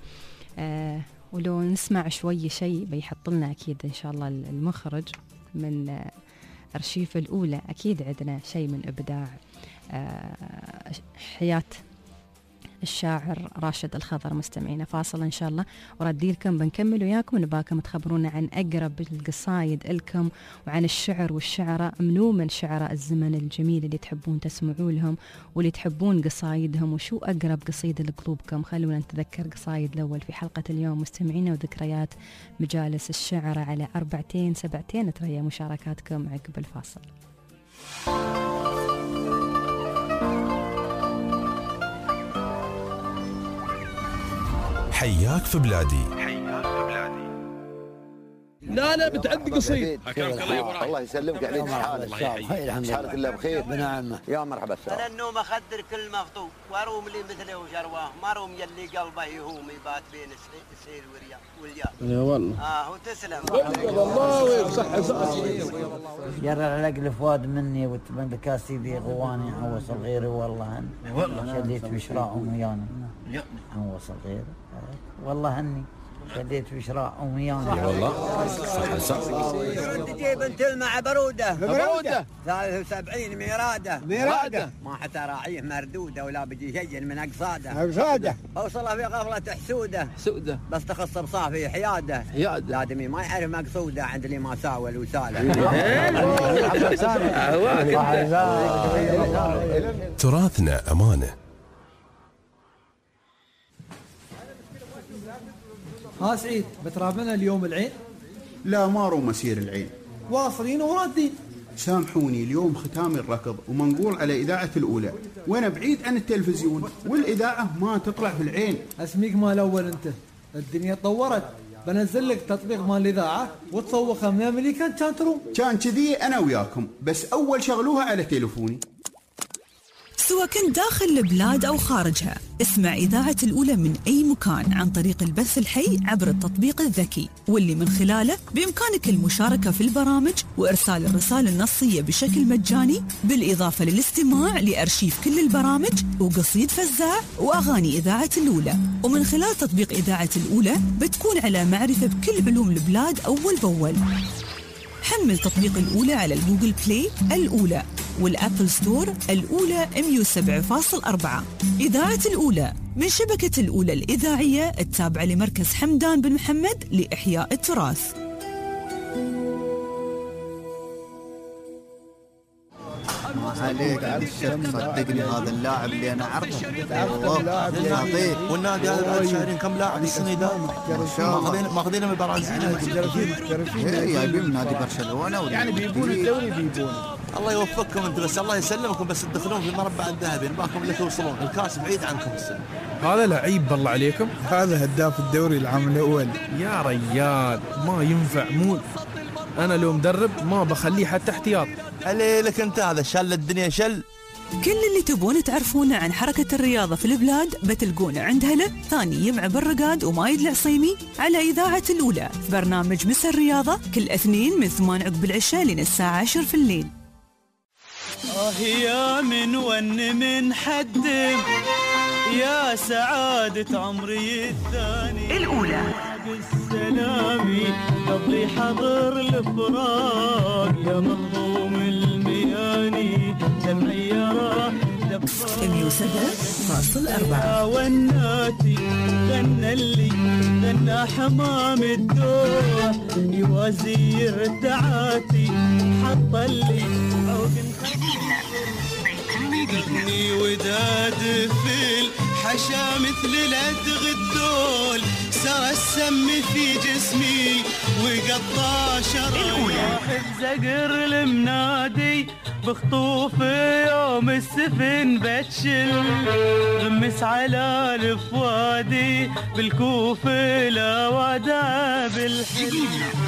ولو نسمع شوي شيء بيحط لنا أكيد إن شاء الله المخرج من أرشيف الأولى، أكيد عندنا شيء من إبداع حياة الشاعر راشد الخضر. مستمعينا فاصل إن شاء الله وردي لكم بنكمل وياكم، نباكم تخبرونا عن أقرب القصايد لكم وعن الشعر والشعراء، منو من شعراء الزمن الجميل اللي تحبون تسمعوا لهم واللي تحبون قصايدهم، وشو أقرب قصيدة لقلوبكم. خلونا نتذكر قصايد الأول في حلقة اليوم مستمعينا، وذكريات مجالس الشعر على أربعتين سبعتين. نتريا مشاركاتكم عقب الفاصل. حياك في بلادي. حياك في بلادي. لا لا بتعدي قصيد. حكمك الله يبارك. الله يسلمك عليك حالك. حالك الله بخير. بنعمه. يا مرحبا. انا النوم اخدر كل مخطوب واروم لي مثله وشرواه، ما روم يلي قلبه يهوم يبات بين السير واليا. يا والله. اه وتسلم. الله ويصح صحتك. يرى العقل فؤاد مني وتبن كاسيدي غواني عوص الغير والله هن. والله. شديت بشراء ويانا. عوص الغير. والله هني. شديت بشراء ويانا. والله. صح صح. تجيب انت المع بروده. بروده. ثلاث وسبعين ميراده. ميراده. ما حتى راعيه مردوده ولا بيجي شيء من اقصاده. اقصاده. اوصله في غفله حسوده. حسوده. بس تخص بصافي حياده. حياده. لادمي ما يعرف مقصوده عند اللي ما ساوى الوساله. تراثنا أمانة. ها سعيد بترابنا اليوم العين؟ لا ما رو مسير العين، واصلين ورادين. سامحوني اليوم ختام الركض ومنقول على إذاعة الأولى، وأنا بعيد عن التلفزيون والإذاعة ما تطلع في العين. اسميك مال أول أنت، الدنيا تطورت، بنزل لك تطبيق مال الإذاعة وتصوخها من أمريكا كان تروم. كان كذي أنا وياكم، بس أول شغلوها على تليفوني. سواء كنت داخل البلاد أو خارجها. اسمع إذاعة الأولى من أي مكان عن طريق البث الحي عبر التطبيق الذكي، واللي من خلاله بإمكانك المشاركة في البرامج وإرسال الرسائل النصية بشكل مجاني، بالإضافة للاستماع لأرشيف كل البرامج وقصيد فزاع وأغاني إذاعة الأولى. ومن خلال تطبيق إذاعة الأولى بتكون على معرفة بكل علوم البلاد أول بأول. حمل تطبيق الأولى على الجوجل بلاي الأولى والأبل ستور الأولى مئة وسبعة فاصلة أربعة. إذاعة الأولى من شبكة الأولى الإذاعية التابعة لمركز حمدان بن محمد لإحياء التراث. عليك الشك صدقني هذا اللاعب اللي انا اعرفه والله والنادي هذا بعد شهرين كم لاعب السنه ده ماخذين ماخذينه من البرازيل اي جايبين من نادي برشلونه يعني بيبون الدوري بيبون. الله يوفقكم انتم بس الله يسلمكم بس تدخلون في المربع الذهبي نباكم اللي توصلون الكاس بعيد عنكم السنه. هذا لعيب بالله عليكم هذا هداف الدوري العام الاول يا ريال ما ينفع مو انا لو مدرب ما بخليه حتى احتياط. علي لك انت هذا شل الدنيا شل. كل اللي تبون تعرفونه عن حركة الرياضة في البلاد بتلقونه عند هلا ثاني يمع بالرقاد ومايد العصيمي على إذاعة الأولى في برنامج مسا الرياضة كل اثنين من ثمان عقب العشاء لين الساعة عشر في الليل. آه يا من ون من حد يا سعادة عمري الثاني الأولى بالسلامي قبلي حضر الفراق يا مظلوم المياني دمعي راح مئة وسبعة فاصلة أربعة. وناتي غنى اللي غنى حمام الدوح يوازير دعاتي حط اللي عود خلني وداد في الحشا مثل العدغ الدول سرى السم في جسمي وقطع شرايح الزقر المنادي بخطوف يوم السفن بتشل غمس على الفوادي بالكوف لا ودا بالحل.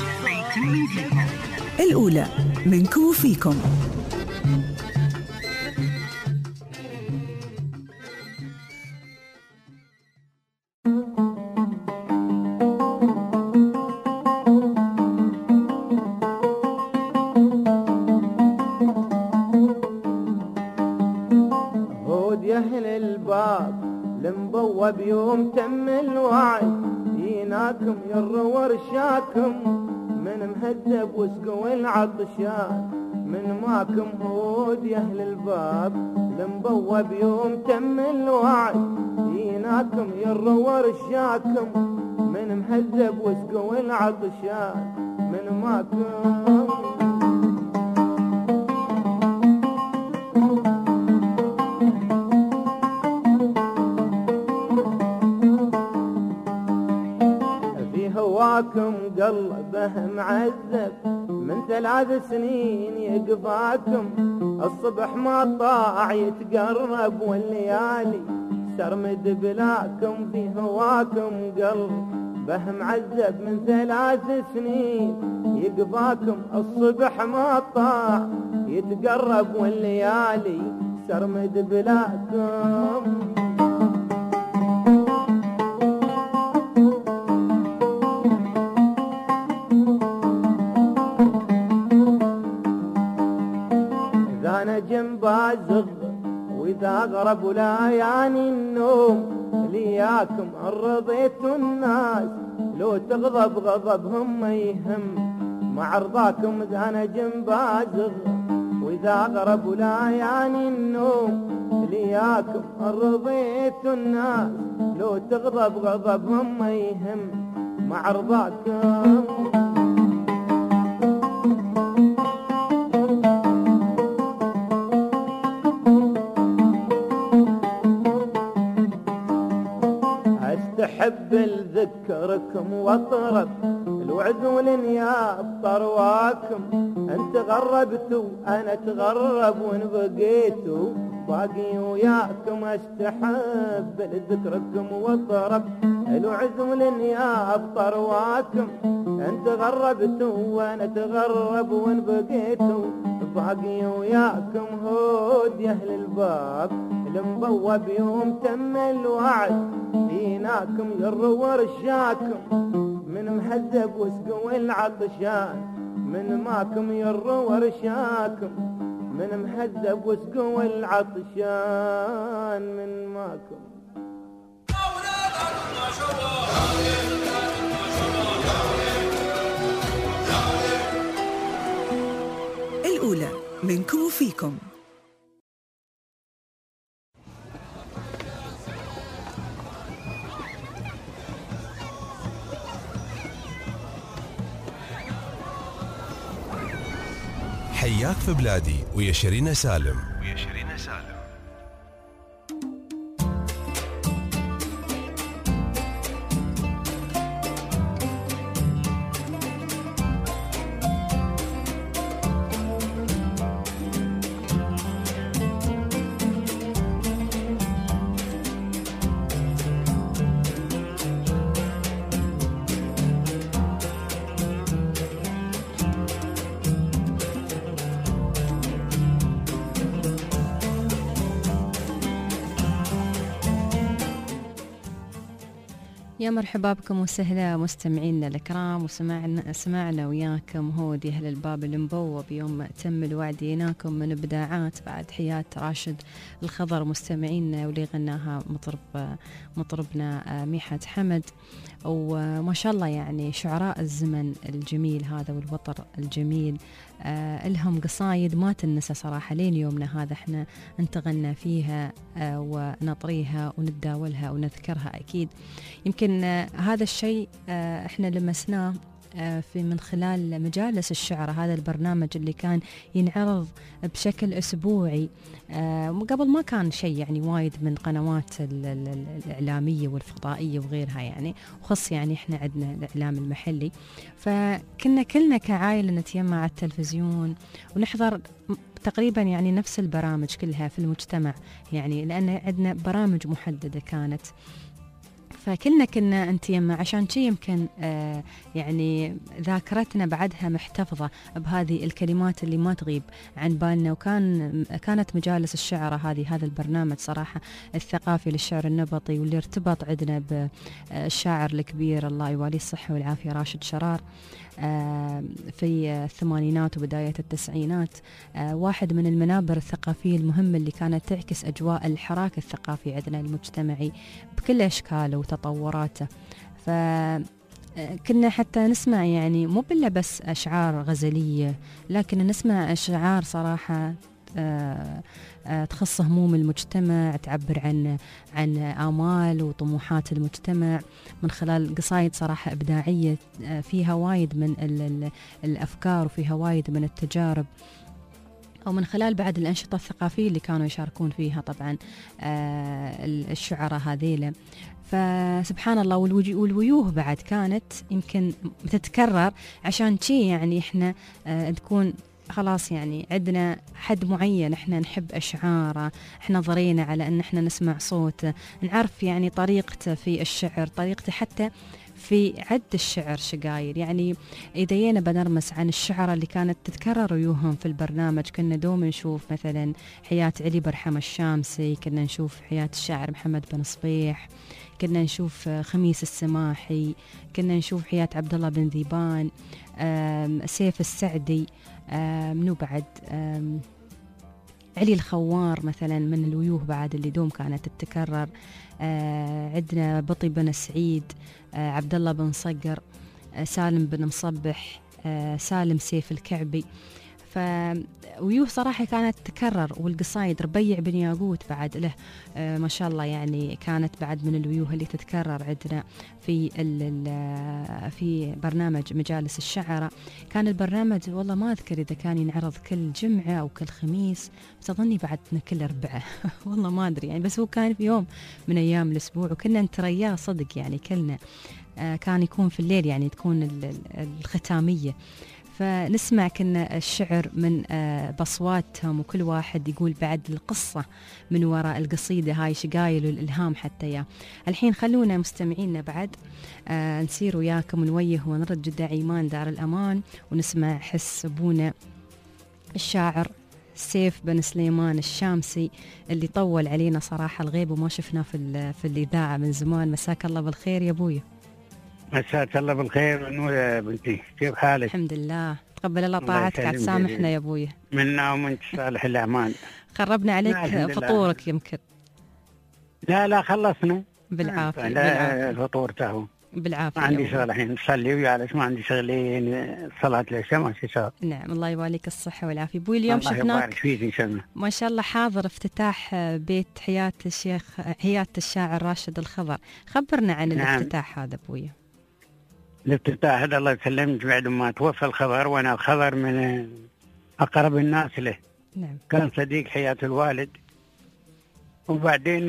الأولى منكم وفيكم. وبيوم تم الوعي جيناكم يروى رشاكم من مهذب وسقوا العطشان من ماكم هود يا اهل الباب لمبوب يوم تم الوعي جيناكم يروى رشاكم من مهذب وسقوا العطشان من ماكم هواكم قلبه معذب من ثلاث سنين يقفاكم الصبح ما طاع يتقرب والليالي سرمد بلاكم في هواكم قلبه معذب من ثلاث سنين يقفاكم الصبح ما طاع يتقرب والليالي سرمد بلاكم جنب الزغ وإذا غرب لا يعني النوم لياكم رضيت الناس لو تغضب غضبهم ما يهم مع رضاكم أنا جنب الزغ وإذا غرب لا يعني النوم لياكم رضيت الناس لو تغضب غضبهم ما يهم مع رضاكم أحب الذكركم واطرب الوعد والنياب طرواكم انت غربتوا انا تغرب وان بقيتوا باقي وياكم استحب لذكركم واطرب الوعز والانياب طرواكم انت غربتوا وانا تغرب وان بقيتوا باقي وياكم هود يا اهل الباب المبوب يوم تم الوعد جيناكم يروا رشاكم من مهذب وسقوا العطشان من ماكم يروا رشاكم من مهذب وسقوا العطشان من ماكم. الأولى منكم وفيكم. حياك في بلادي ويا شيرين سالم. ويا شيرين سالم. يا مرحبا بكم وسهلا مستمعينا الكرام، وسمعنا سمعنا وياكم هود يا أهل الباب المبوب يوم تم الوعد جيناكم من إبداعات بعد حياة راشد الخضر مستمعينا، واللي غناها مطرب مطربنا ميحة حمد. وما شاء الله يعني شعراء الزمن الجميل هذا والوطر الجميل آه لهم قصايد ما تنسى صراحة لين يومنا هذا، احنا انتغلنا فيها آه ونطريها ونتداولها ونذكرها أكيد. يمكن آه هذا الشيء آه احنا لمسناه في من خلال مجالس الشعر، هذا البرنامج اللي كان ينعرض بشكل أسبوعي قبل ما كان شيء يعني وايد من قنوات الإعلامية والفضائية وغيرها يعني، وخص يعني إحنا عندنا الإعلام المحلي، فكنا كلنا كعائلة نتجمع على التلفزيون ونحضر تقريبا يعني نفس البرامج كلها في المجتمع يعني، لأن عندنا برامج محددة كانت، فكلنا كنا نتيمم عشان شي يمكن آه يعني ذاكرتنا بعدها محتفظة بهذه الكلمات اللي ما تغيب عن بالنا. وكان كانت مجالس الشعر هذه هذا البرنامج صراحة الثقافي للشعر النبطي، واللي ارتبط عندنا بالشاعر الكبير الله يواليه الصحة والعافية راشد شرار آه في الثمانينات وبداية التسعينات، آه واحد من المنابر الثقافية المهمة اللي كانت تعكس أجواء الحراك الثقافي عندنا المجتمعي بكل أشكاله وتطوراته. فكنا حتى نسمع يعني مو بالله بس أشعار غزلية، لكن نسمع أشعار صراحة آه آه تخص هموم المجتمع، تعبر عن عن آمال وطموحات المجتمع من خلال قصايد صراحة إبداعية آه فيها وايد من ال ال الأفكار وفيها وايد من التجارب، أو من خلال بعد الأنشطة الثقافية اللي كانوا يشاركون فيها طبعا آه الشعراء هذيلا. فسبحان الله والوجوه بعد كانت يمكن تتكرر، عشان شي يعني إحنا آه نكون خلاص يعني عندنا حد معين احنا نحب أشعاره، احنا ضرينا على ان احنا نسمع صوته، نعرف يعني طريقته في الشعر، طريقته حتى في عد الشعر شقاير. يعني إذا جينا بنرمس عن الشعراء اللي كانت تتكرر ويوهم في البرنامج، كنا دوم نشوف مثلا حياة علي برحمة الشامسي، كنا نشوف حياة الشاعر محمد بن صبيح، كنا نشوف خميس السماحي، كنا نشوف حياة عبد الله بن ذيبان، سيف السعدي، منو بعد علي الخوار مثلا من الويوه بعد اللي دوم كانت تتكرر. آه عندنا بطي بن سعيد، آه عبد الله بن صقر، آه سالم بن مصبح، آه سالم سيف الكعبي. فويوه صراحة كانت تكرر، والقصايد ربيع بن ياقوت بعد له آه ما شاء الله يعني كانت بعد من الويوه اللي تتكرر عندنا في في برنامج مجالس الشعراء. كان البرنامج والله ما أذكر إذا كان ينعرض كل جمعة أو كل خميس، بس أظني بعد كل أربعة والله ما أدري يعني، بس هو كان في يوم من أيام الأسبوع وكنا نترياه صدق يعني كلنا. آه كان يكون في الليل يعني تكون الختامية. فنسمع كنا الشعر من بصواتهم، وكل واحد يقول بعد القصة من وراء القصيدة هاي شقايل والإلهام حتى يا الحين. خلونا مستمعينا بعد آه نسير وياكم ونويه ونرد جدة عيمان دار الأمان، ونسمع حس أبونا الشاعر سيف بن سليمان الشامسي اللي طول علينا صراحة الغيب وما شفناه في, في الإذاعة من زمان. مساك الله بالخير يا أبويا. مساك الله بالخير ونور يا بنتي، كيف حالك؟ الحمد لله، تقبل الله طاعتك، عاد سامحنا يا أبويا. منا ومن صالح الأعمال. خربنا عليك فطورك يمكن. لا لا خلصنا بالعافية. لا الفطور تاهو بالعافية. ما عندي شغل الحين نصلي ويالس، ما عندي شغلين صلاة العشاء ما في شغل. نعم الله يبارك الصحة والعافية. أبوي اليوم الله شفناك يبارك فيك إن شاء الله. ما شاء الله حاضر افتتاح بيت حياة الشيخ حياة الشاعر راشد الخضر، خبرنا عن نعم. الافتتاح هذا أبويا. الافتتاح هذا الله يسلمك بعد ما توفى الخضر، وأنا الخضر من أقرب الناس له. نعم. كان صديق حياة الوالد، وبعدين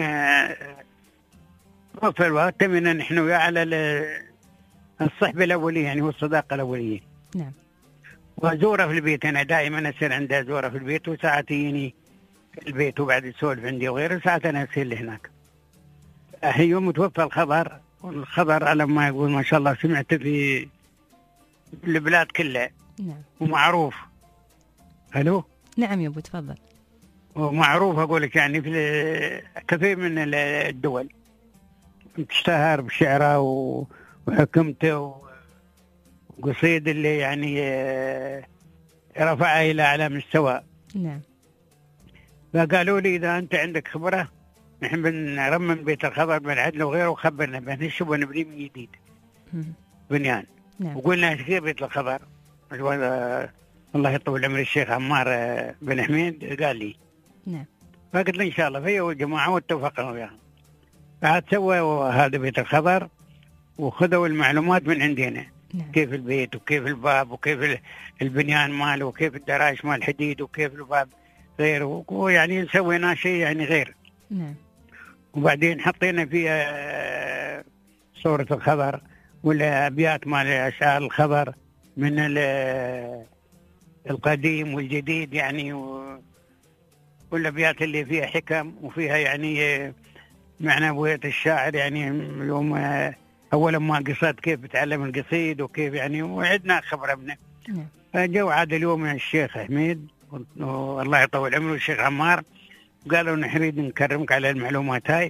توفى الوقت من نحن وياه على الصحبة الأولية يعني والصداقة الأولية. نعم. وأزوره في البيت، أنا دائما أصير عنده أزوره في البيت، وساعات يجيني البيت وبعد يسولف عندي وغيره، وساعات أنا أصير له هناك. هي يوم توفى الخضر، والخضر على ما يقول ما شاء الله سمعت في البلاد كلها. نعم. ومعروف. ألو؟ نعم يا أبو تفضل. ومعروف أقول لك يعني في كثير من الدول اشتهر بشعره وحكمته وقصيد اللي يعني رفعه إلى أعلى مستوى. نعم. فقالوا لي إذا أنت عندك خبرة نحن بنرمم بيت الخضر بالعدل وغيره، وخبرنا بنشوف ونبني من جديد بنيان. نعم. وقلنا كيف بيت الخضر، الله يطول عمر الشيخ عمار بن حميد قال لي. نعم. فقلت له إن شاء الله فيه والجماعة واتفقنا وياهم. بعد سووا هذا بيت الخضر وخذوا المعلومات من عندنا. نعم. كيف البيت وكيف الباب وكيف البنيان ماله وكيف الدرايش مال الحديد وكيف الباب غيره، ويعني سوينا شيء يعني غير. نعم. وبعدين حطينا فيها صورة الخضر والأبيات مال أشعار الخضر من القديم والجديد يعني، والأبيات اللي فيها حكم وفيها يعني معنوية الشاعر يعني يوم أولا ما قصد كيف تعلم القصيد وكيف يعني، وعدنا خبرة منه. نعم. فجو عاد اليوم الشيخ حميد والله يطول عمره الشيخ عمار، قالوا نريد نكرمك على المعلومات هاي.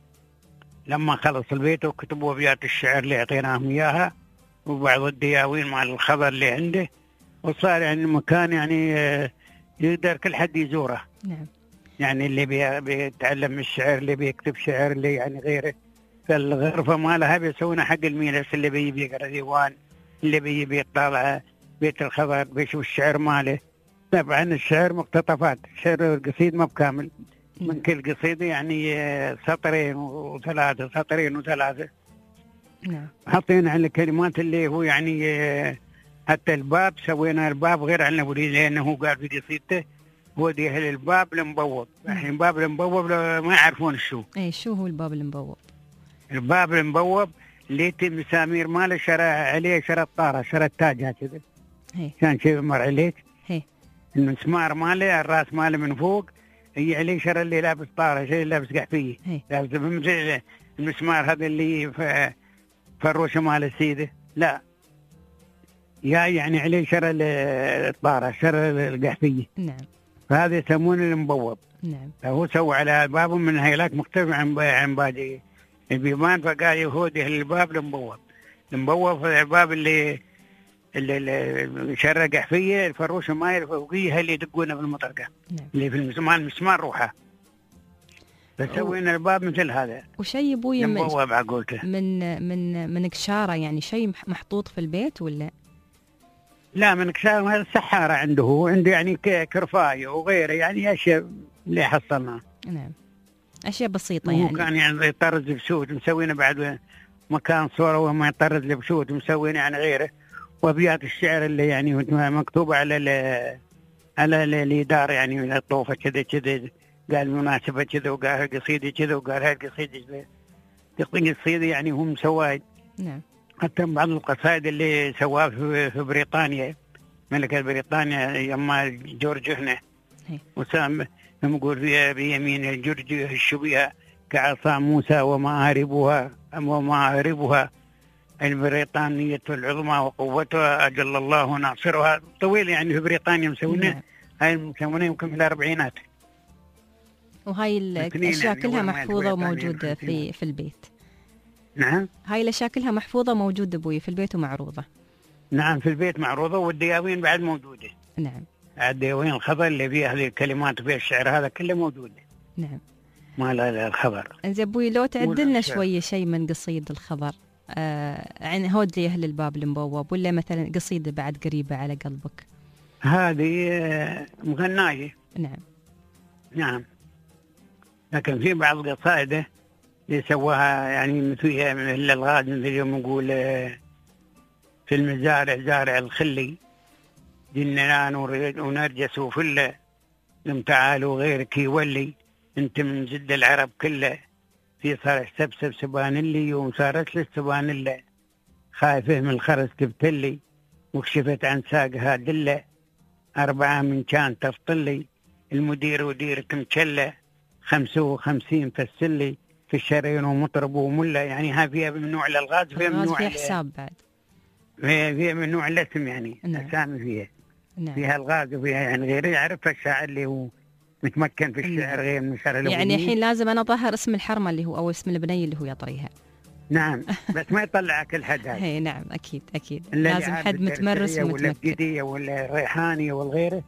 لما خلص البيت وكتبوا أبيات الشعر اللي أعطيناهم إياها وبعض الدياوين مع الخبر اللي عنده، وصار يعني مكان يعني يقدر كل حد يزوره. نعم. يعني اللي بي بيتعلم الشعر، اللي بيكتب شعر، اللي يعني غيره. فالغرفة مالها بيسوونها حق الميلس، اللي بيجي بيقرأ ديوان، اللي بيجي بيطلع بيت الخضر بيشوف الشعر ماله. طبعا الشعر مقتطفات، الشعر القصيد ما بكامل، من كل قصيدة يعني سطرين وثلاثة سطرين وثلاثة. نعم. حطينا على الكلمات اللي هو يعني حتى الباب سوينا الباب غير عن الأولي، لأنه قال في قصيدته هو دي أهل الباب المبوب. الحين الباب المبوب ما يعرفون شو. أي شو هو الباب المبوب؟ الباب المبوب اللي يتم مسامير ماله شرى عليه شرى الطارة شرى التاج هكذا. كان شيء مر عليك. هي. المسمار ماله الراس ماله من فوق هي عليه شرى اللي لابس طارة، شيء لابس قحفية. لابس مثل المسمار هذا اللي في فروشه مال السيدة، لا يا يعني عليه شرى الطارة شرى القحفية. نعم. فهذا يسمونه المبوب. نعم. فهو سوى على باب من هيلاك مختلف عن عن باقي البيبان، فقال يهودي الباب المبوب. المبوب الباب اللي اللي شرى قحفية الفروشه ماي الفوقية اللي يدقونه بالمطرقة. نعم. اللي في المسمار المسمار روحه. فسوينا الباب مثل هذا. وشيء ابوي من عقولته. من من من قشاره يعني شيء محطوط في البيت ولا؟ لا من قشاره، هذا السحاره عنده، هو عنده يعني كرفايه وغيره يعني اشياء اللي حصلناه. نعم. اشياء بسيطه يعني. كان يعني يطرز بسود مسوينا بعد مكان صوره وما يطرز بسود مسوينا يعني غيره. وابيات الشعر اللي يعني مكتوبه على ال على الإدارة يعني الطوفة كذا كذا، قال مناسبة كذا، وقال قصيدة كذا، وقال هاي قصيدة قصيدة يعني هم سواي. نعم. حتى بعض القصائد اللي سواها في بريطانيا ملكة بريطانيا يما جورج هنا وسام نقول فيها بيمين الجرج الشبيهة كعصا موسى ومآربها ومآربها البريطانية العظمى وقوتها أجل الله ناصرها. طويل يعني في بريطانيا مسوينه، هاي مسوينه يمكن في الأربعينات. وهاي الأشياء يعني كلها محفوظة وموجودة في في البيت. نعم. هاي الأشياء كلها محفوظة موجودة أبوي في البيت ومعروضة. نعم في البيت معروضة، والدياوين بعد موجودة. نعم. الدياوين الخضر اللي فيها هذه الكلمات وفيها الشعر هذا كله موجود. نعم. مال الخضر. إنزين أبوي لو تعدلنا شوية شيء من قصيد الخضر، آه عن هود لي أهل الباب المبوب، ولا مثلا قصيدة بعد قريبة على قلبك؟ هذه مغناية. نعم. نعم. لكن في بعض القصائد اللي سواها يعني فيها من الألغاز، مثل يوم نقول في المزارع زارع الخلي جنان ونرجس وفله لم تعالوا غيرك يولي انت من جد العرب كله في صار سبسب سبان اللي يوم صارت للسبان اللي خايفه من الخرس تبتلي وكشفت عن ساقها دله أربعة من كان تفطلي المدير وديرك مشله خمسة وخمسين فسلي في الشرين ومطرب ومله. يعني ها فيها من نوع الألغاز، فيها من نوع فيها حساب بعد، فيها, فيها من نوع الاسم يعني. نعم. أسامي فيها. نعم. فيها الغاز وفيها يعني غير يعرفها الشاعر اللي هو متمكن في الشعر. نعم. غير من الشعر الأولي. يعني الحين لازم أنا أظهر اسم الحرمة اللي هو أو اسم البنية اللي هو يطريها. نعم بس ما يطلع كل حد هاي. هي نعم أكيد أكيد لازم حد متمرس ومتمكن. ولا الجدية ولا الريحانية والغيره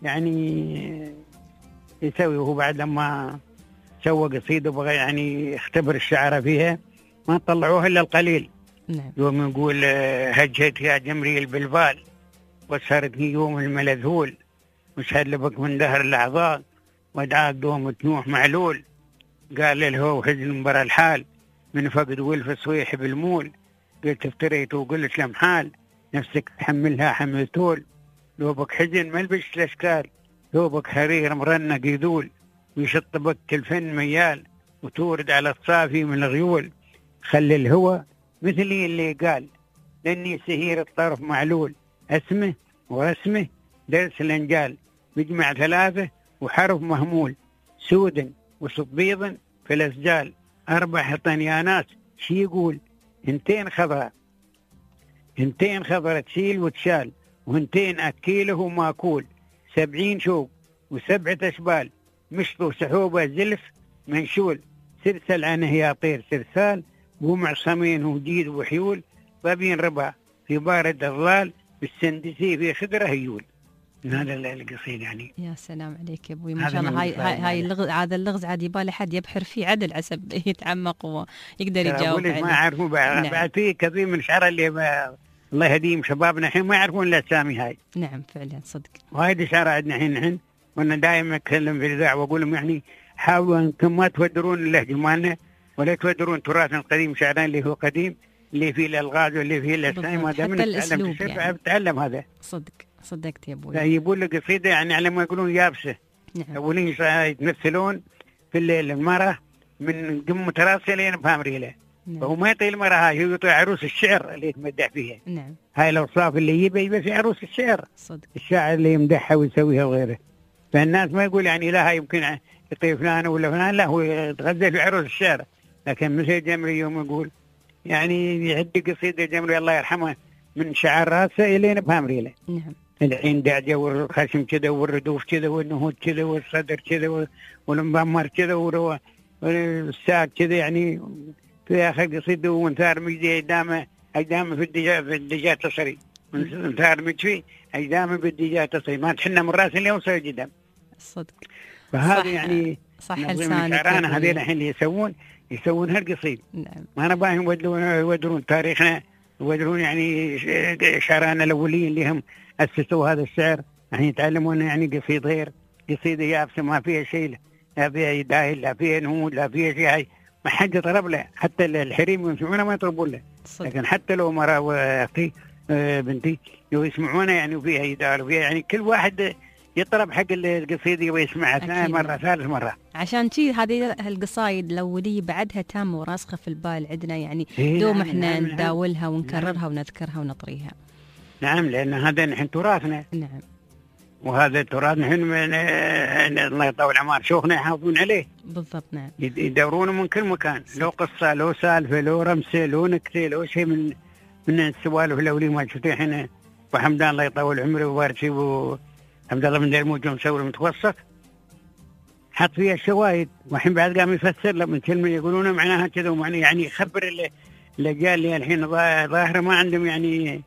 يعني يسوي. وهو بعد لما سوى قصيدة وبغى يعني يختبر الشعر فيها ما طلعوها إلا القليل. نعم. يوم يقول هجت يا جمري البلبال وسهرتني يوم الملذول وشهد لبك من دهر الأعضاء ودعاك دوم تنوح معلول قال له حزن برا الحال من فقد ولف صويح بالمول قلت افتريت وقلت لمحال نفسك تحملها حمل طول لوبك حزن ما لبش الأشكال لوبك حرير مرنق يذول ويشط بك الفن ميال وتورد على الصافي من الغيول خلي الهوى مثلي اللي قال لاني سهير الطرف معلول اسمه ورسمه درس الانجال بيجمع ثلاثه وحرف مهمول سود وصبيض في الاسجال اربع حطن يا ناس شي يقول هنتين خضراء هنتين خضراء تشيل وتشال وهنتين اكيله ماكول سبعين شوق وسبعه اشبال مشطو سحوبه زلف منشول سرسل عنه يا طير سرسال بومع صمين وجيد وحيول بابين ربع في بارد الظلال بالسندسي في خضره هيول. هذا القصيد يعني. يا سلام عليك يا ابوي ما شاء الله. هاي هاي, هاي اللغز هذا اللغز عاد يباله حد يبحر فيه عدل عسب يتعمق ويقدر يجاوب عليه. ما يعرفوا بعد, نعم. بعد في كثير من الشعراء اللي ما الله يهديهم شبابنا الحين ما يعرفون الاسامي هاي. نعم فعلا صدق. وهذه شعراء عندنا الحين نحن وانا دائما اتكلم في الاذاعه واقول لهم يعني حاولوا انكم ما تودرون اللهجه مالنا ولا تودرون تراثنا القديم شعرنا اللي هو قديم اللي فيه الالغاز واللي فيه الاسامي ما دام نتعلم في الشرع بتعلم هذا. صدق صدقت يا ابوي. يجيبون له قصيده يعني على ما يقولون يابسه. نعم. اولين يتمثلون في الليل المراه من قمه راسها لين بهام ريله. نعم. فهو ما يعطي المراه هاي هو يعطي عروس الشعر اللي يتمدح فيها. نعم. هاي الاوصاف اللي يبي يبي في عروس الشعر. صدق. الشاعر اللي يمدحها ويسويها وغيره. فالناس ما يقول يعني لا هاي يمكن يطيب فلان ولا فلان لا هو يتغزل في عروس الشعر. لكن مثل جمري يوم يقول يعني يعد قصيده جمري الله يرحمه من شعر راسه الين بهام ريله. نعم. العين داعجه والخشم كذا والردوف كذا والنهود كذا والصدر كذا والمبمر كذا والساق كذا يعني في اخر قصيده ومنثار مجدي اجدامه اجدامه في الدجاج في الدجاج تصري منثار مجفي اجدامه في الدجاج تصري ما تحنا من راس اللي يوصل جدا. صدق. فهذا يعني صح لسانك شعرانا هذول الحين اللي يسوون يسوون هالقصيد. نعم. ما انا باهم يودرون يودرون تاريخنا يودرون يعني شعرانا الاولين اللي هم أسسوا هذا الشعر يعني يتعلمون يعني قصيد غير قصيدة يابسة ما فيها شيء لا فيها يداهل لا فيها نهود لا فيها شيء هاي ما حد يطرب له حتى الحريم يسمعونه ما يطربون له. لكن حتى لو مرة وأختي بنتي لو يسمعونه يعني فيها يداهل وفيها يعني كل واحد يطرب حق القصيدة ويسمعها ثاني مرة ثالث مرة. عشان شيء هذه القصايد الأولية بعدها تامة وراسخة في البال عندنا يعني دوم احنا نداولها ونكررها ونذكرها ونطريها. نعم، لأن هذا نحن تراثنا. نعم. وهذا التراث نحن من الله يطول العمر شيوخنا يحافظون عليه. بالضبط. نعم. يدورونه من كل مكان، لو قصة لو سالفة لو رمسة لو نكتة لو شيء من من السوالف الأولية ما شفتوا احنا. وحمدان الله يطول عمره ويبارك فيه، وحمد الله من درموج مسوي المتوسط حط فيها الشواهد، والحين بعد قام يفسر له من كلمة يقولون معناها كذا ومعنى يعني يخبر اللي اللي قال لي الحين ظاهرة ما عندهم يعني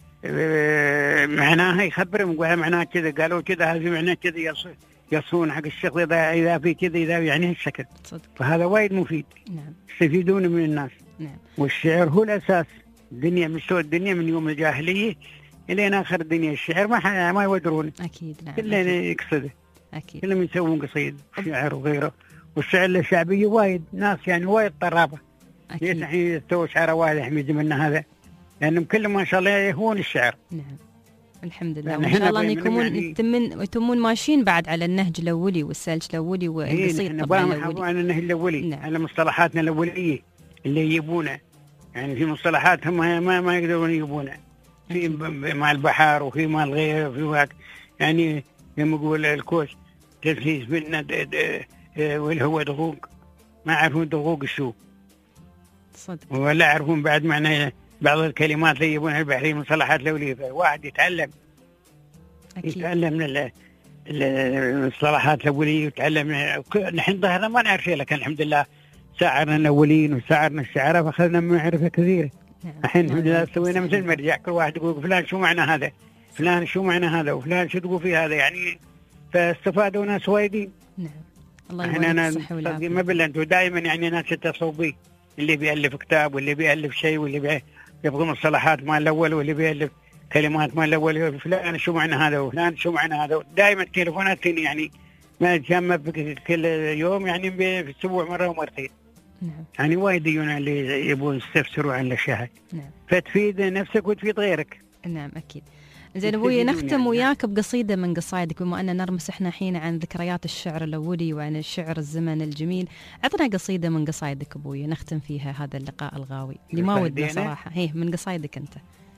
معناها يخبرهم يقول معناها كذا، قالوا كذا هذا معناه كذا، يصون حق الشخص إذا إذا في كذا إذا يعني هالشكل. فهذا وايد مفيد. نعم. يستفيدون من الناس. نعم. والشعر هو الأساس. الدنيا مستوى الدنيا من يوم الجاهلية إلى آخر الدنيا، الشعر ما ما يودرون. أكيد. نعم. كله يقصده. أكيد. كلهم يسوون قصيد شعر وغيره، والشعر الشعبي وايد ناس يعني وايد طرابة. أكيد. ليش الحين يستوى شعر وايد حميد منا هذا، لأنهم كلهم ما شاء الله يهون الشعر. نعم. الحمد لله. وإن شاء الله أن يكونون يعني يتمون يتمون ماشيين بعد على النهج الأولي والسلج الأولي والقصيد طبعا الأولي. على النهج الأولي. نعم. على مصطلحاتنا الأولية اللي يجيبونه، يعني في مصطلحات هم ما ما يقدرون يجيبونه، في مع البحر وفي مع الغير وفي وقت يعني لما يقول الكوش تفليس بيننا واللي هو دقوق، ما يعرفون دقوق شو. صدق. ولا يعرفون بعد معنى بعض الكلمات اللي يبونها البحرية مصطلحات الأولية. واحد يتعلم. أكيد. يتعلم من المصطلحات الأولية ويتعلم. نحن ظهرنا ما نعرف شيء، لكن الحمد لله ساعرنا الأولين وساعرنا الشعراء فأخذنا معرفة كثيرة. الحين الحمد لله سوينا مثل مرجع، كل واحد يقول فلان شو معنى هذا، فلان شو معنى هذا، وفلان شو تقول في هذا، يعني فاستفادوا ناس وايدين. نعم. الله يبارك الصحة والعافية. ما بالله انتم دائما يعني ناس يتصلوا بي، اللي بيألف كتاب واللي بيألف شيء واللي بيبغى مصطلحات مال الأول واللي بيألف كلمات مال الأول، فلان شو معنى هذا وفلان شو معنى هذا. دائما تليفونات يعني ما تجمع كل يوم، يعني في الأسبوع مرة ومرتين. نعم. يعني وايد يجون اللي يبون يستفسروا عن الأشياء. نعم. فتفيد نفسك وتفيد غيرك. نعم أكيد. زين أبوي نختم يعني وياك بقصيدة من قصايدك، بما أن نرمس إحنا حين عن ذكريات الشعر الأولي وعن الشعر الزمن الجميل. عطنا قصيدة من قصايدك أبوي نختم فيها هذا اللقاء الغاوي اللي ما ودنا صراحة. هي من قصايدك أنت.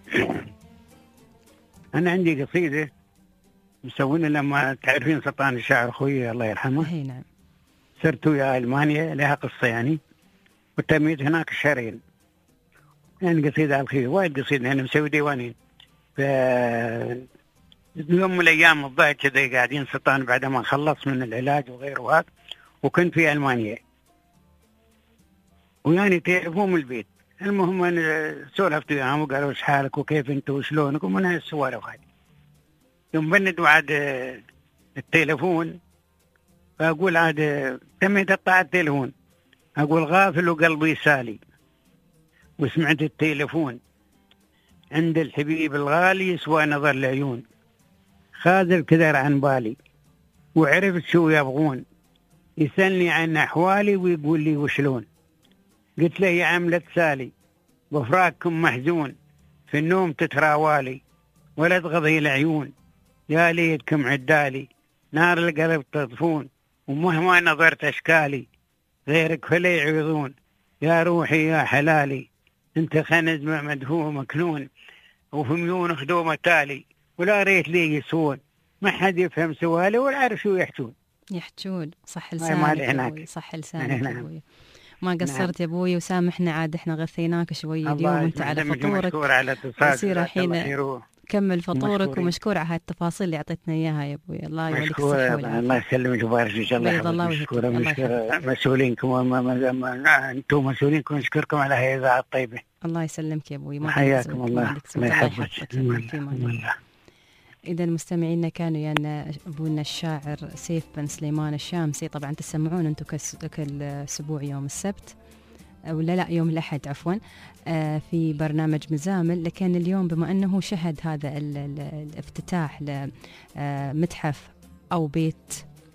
أنا عندي قصيدة مسوين لما تعرفين سلطان الشاعر أخوي الله يرحمه. هي نعم. سرت ويا ألمانيا، لها قصة يعني، وتميت هناك شهرين. يعني قصيدة على الخير، وايد قصيدة، أنا مسوي ديوانين. ف يوم من الأيام الضحك كذا قاعدين سلطان بعد ما خلص من العلاج وغيره وهذا، وكنت في ألمانيا ويعني تليفون من البيت. المهم أنا سولفت وياهم وقالوا إيش حالك وكيف أنت وشلونك ومن هالسوالف هذه. يوم بند وعد التليفون فأقول عاد تميت أقطع التليفون، أقول غافل وقلبي سالي، وسمعت التليفون عند الحبيب الغالي يسوى نظر العيون، خاذ الكدر عن بالي وعرفت شو يبغون، يسألني عن أحوالي ويقول لي وشلون. قلت له يا عم لا تسالي، بفراقكم محزون، في النوم تتراوالي ولا تغضي العيون، يا ليتكم عدالي نار القلب تطفون، ومهما نظرت أشكالي غيرك فلا يعوضون، يا روحي يا حلالي انت خنز مدهوم مكنون، وفي ميون خدومة تالي، ولا ريت لي يسون، ما حد يفهم سوالي ولا عارف شو يحجون. يحجون صح لسانك يا ابوي، صح لسانك يا ابوي. ما قصرت يا ابوي، وسامحنا عاد احنا غثيناك شوي اليوم انت على فطورك. مشكور على اتصالك، الحين كمل فطورك، ومشكور على هالتفاصيل اللي اعطيتنا اياها يا ابوي. الله يعطيك الصحة والعافية. الله يسلمك ويبارك ان شاء الله. مشكور مشكور مسؤولينكم، انتم مسؤولينكم، نشكركم على هذه الإذاعة الطيبة. الله يسلمك يا ابوي. حياكم الله. الله يحفظك. إذا مستمعينا كانوا يعني أبونا الشاعر سيف بن سليمان الشامسي. طبعا تسمعون أنتم كل أسبوع يوم السبت ولا لا يوم الأحد عفوا في برنامج مزامل، لكن اليوم بما أنه شهد هذا الافتتاح لمتحف أو بيت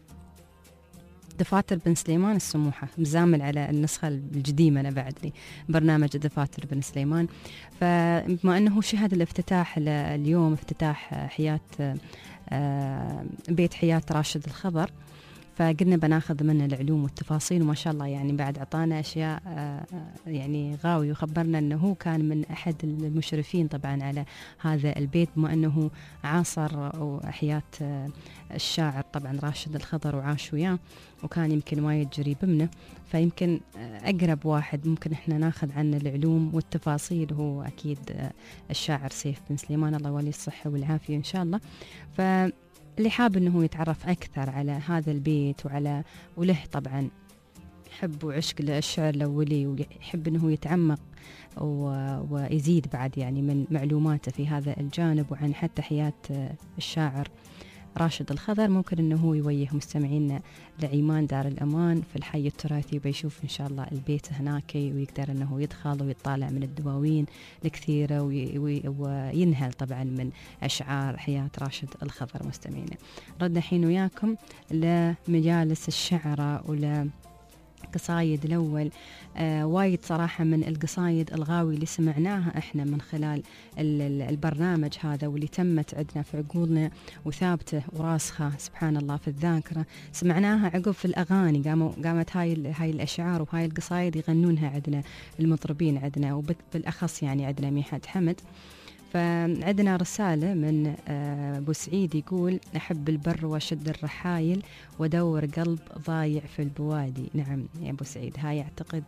دفاتر بن سليمان السموحة، مزامل على النسخة القديمة أنا بعد لي برنامج دفاتر بن سليمان. فبما أنه شهد الافتتاح اليوم، افتتاح حياة بيت حياة راشد الخضر، فقلنا بناخذ منه العلوم والتفاصيل، وما شاء الله يعني بعد عطانا أشياء يعني غاوي، وخبرنا أنه هو كان من أحد المشرفين طبعا على هذا البيت، بما أنه عاصر حياة الشاعر طبعا راشد الخضر وعاش وياه، وكان يمكن وايد قريب منه، فيمكن أقرب واحد ممكن إحنا ناخذ عنه العلوم والتفاصيل هو أكيد الشاعر سيف بن سليمان، الله يولي الصحة والعافية إن شاء الله. فاللي حاب إنه يتعرف أكثر على هذا البيت وعلى وله طبعا حب وعشق للشعر الأولي، ويحب إنه يتعمق ويزيد بعد يعني من معلوماته في هذا الجانب وعن حتى حياة الشاعر راشد الخضر، ممكن أنه هو يوجه مستمعينا لعيمان دار الأمان في الحي التراثي، وبيشوف إن شاء الله البيت هناك، ويقدر أنه يدخل ويطالع من الدواوين الكثيرة وينهل طبعا من أشعار حياة راشد الخضر. مستمعينا ردنا حين وياكم لمجالس الشعراء ولا قصايد الأول. آه وايد صراحة من القصايد الغاوي اللي سمعناها إحنا من خلال البرنامج هذا، واللي تمت عندنا في عقولنا وثابتة وراسخة سبحان الله في الذاكرة، سمعناها عقب في الأغاني، قاموا قامت هاي هاي الأشعار وهاي القصايد يغنونها عندنا المطربين عندنا، وبالأخص يعني عندنا ميحد حمد. فعندنا رسالة من أبو سعيد يقول: أحب البر وأشد الرحايل ودور قلب ضايع في البوادي. نعم يا أبو سعيد، هاي أعتقد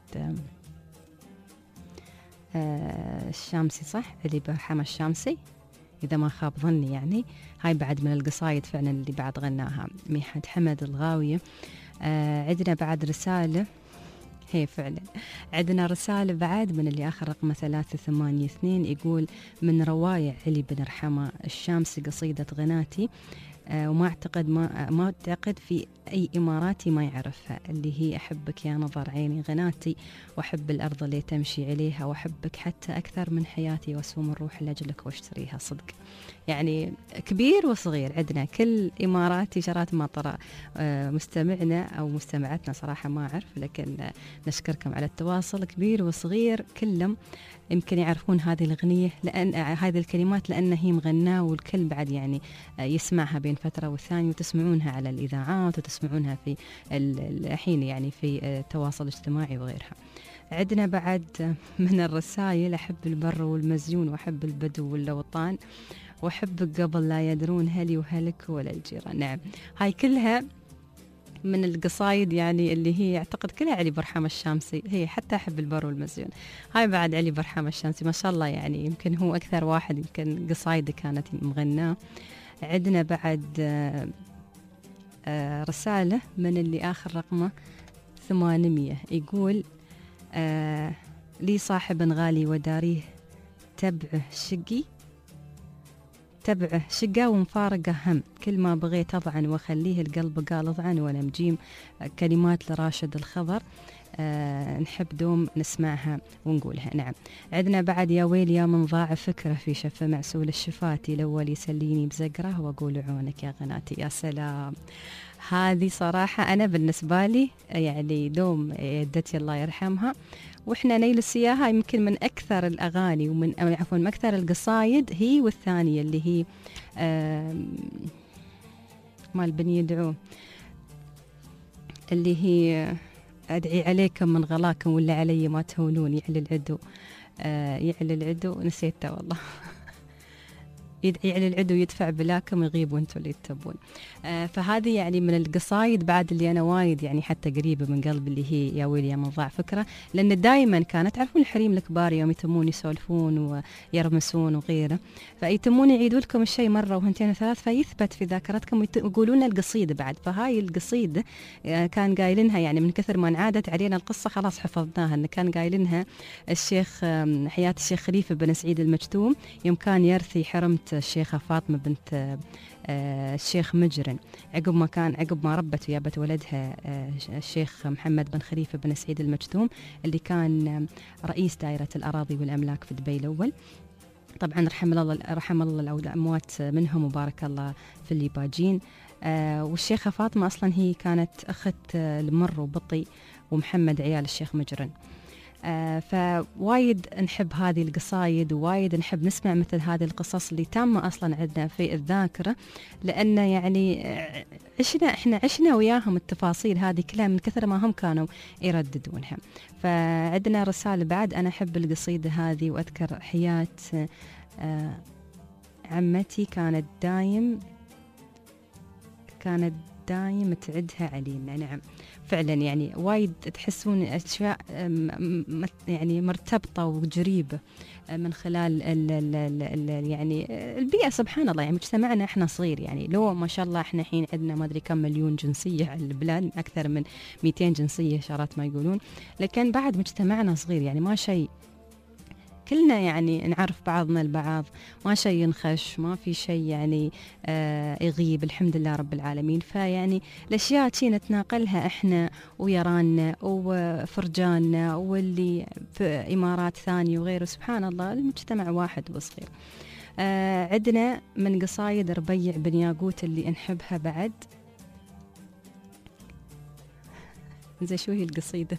الشامسي صح؟ اللي برحمة الشامسي إذا ما خاب ظني، يعني هاي بعد من القصايد فعلا اللي بعد غناها ميحد حمد الغاوية. عندنا بعد رسالة، هي فعلا عندنا رسالة بعد من اللي آخر رقم ثلاثة ثمانية اثنين، يقول: من روايع علي بن رحمة الشامسي قصيدة غناتي، آه وما أعتقد ما, ما أعتقد في أي إماراتي ما يعرفها، اللي هي أحبك يا نظر عيني غناتي، وأحب الأرض اللي تمشي عليها، وأحبك حتى أكثر من حياتي، وأسوم الروح لأجلك واشتريها. صدق يعني كبير وصغير عندنا كل إماراتي جرات مطرة. آه مستمعنا أو مستمعتنا صراحة ما أعرف، لكن آه نشكركم على التواصل، كبير وصغير كلهم يمكن يعرفون هذه الأغنية لأن آه هذه الكلمات لأن هي مغناة، والكل بعد يعني آه يسمعها بين فترة والثانية، وتسمعونها على الإذاعات وتسمعونها في الحين يعني في التواصل الاجتماعي وغيرها. عندنا بعد من الرسائل: أحب البر والمزيون، وأحب البدو واللوطان، وأحبك قبل لا يدرون هلي وهلك ولا الجيران. نعم هاي كلها من القصايد يعني اللي هي أعتقد كلها علي برحمة الشامسي، هي حتى أحب البر والمزيون هاي بعد علي برحمة الشامسي ما شاء الله، يعني يمكن هو أكثر واحد يمكن قصايده كانت مغناه. عندنا بعد آه آه رسالة من اللي آخر رقمه ثمانمية، يقول: آه لي صاحب غالي وداريه تبعه شقي تبعه شقا ومفارقه هم، كل ما بغيت أضعن وخليه القلب قال اضعن ولا مجيم. كلمات لراشد الخضر، آه نحب دوم نسمعها ونقولها. نعم عندنا بعد: يا ويل يا من ضاع فكرة في شفة معسول الشفاتي، الأول يسليني بزقره وأقول عونك يا غناتي. يا سلام، هذه صراحة أنا بالنسبة لي يعني دوم يدتي الله يرحمها، وإحنا نجلس إياها يمكن من أكثر الأغاني ومن عفوا من أكثر القصايد، هي والثانية اللي هي آه مال بني يدعو، اللي هي أدعي عليكم من غلاكم ولا علي ما تهونون، يعلى العدو آه يعلى العدو نسيته والله يدعي على العدو يدفع بلاكم يغيب وانتم اللي تتبون. آه فهذه يعني من القصايد بعد اللي أنا وايد يعني حتى قريبة من قلب، اللي هي يا ويلي يا من ضاع فكرة، لأن دائما كانت تعرفون الحريم الكبار يوم يتمون يسولفون ويرمسون وغيره، فيتمون يعيدوا لكم الشيء مرة وهنتين وثلاث فيثبت في ذاكرتكم ويقولون القصيدة بعد. فهاي القصيدة آه كان قايلينها يعني من كثر ما انعادت علينا القصة خلاص حفظناها، إن كان قايلينها الشيخ آه حياة الشيخ خليفة بن سعيد المجتوم يوم كان يرثي حرمت الشيخة فاطمة بنت الشيخ مجرن، عقب ما كان عقب ما ربت ويابت ولدها الشيخ محمد بن خليفة بن سعيد المجتوم اللي كان رئيس دائرة الأراضي والأملاك في دبي الأول. طبعا رحم الله رحم الله الأموات منهم وبارك الله في اللي باجين. والشيخة فاطمة أصلا هي كانت أخت المر وبطي ومحمد عيال الشيخ مجرن. آه فوايد نحب هذه القصايد، ووايد نحب نسمع مثل هذه القصص اللي تامة أصلا عندنا في الذاكرة، لأن يعني عشنا إحنا عشنا وياهم التفاصيل هذه كلها من كثر ما هم كانوا يرددونها. فعندنا رسالة بعد: أنا أحب القصيدة هذه وأذكر حياة آه عمتي كانت دايم كانت دايم تعدها علينا. نعم فعلا، يعني وايد تحسون أشياء يعني مرتبطة وقريبة من خلال ال ال ال ال يعني البيئة. سبحان الله، يعني مجتمعنا احنا صغير، يعني لو ما شاء الله احنا الحين عندنا ما ادري كم مليون جنسية على البلاد، اكثر من مئتين جنسية شارات ما يقولون، لكن بعد مجتمعنا صغير، يعني ما شيء، كلنا يعني نعرف بعضنا البعض، ما شيء ينخش، ما في شيء يعني آه يغيب، الحمد لله رب العالمين. فيعني الأشياء تي نتناقلها إحنا ويراننا وفرجاننا واللي في إمارات ثانية وغيره، سبحان الله المجتمع واحد وصغير. آه عندنا من قصايد ربيع بن ياقوت اللي نحبها بعد. زي شو هي القصيدة؟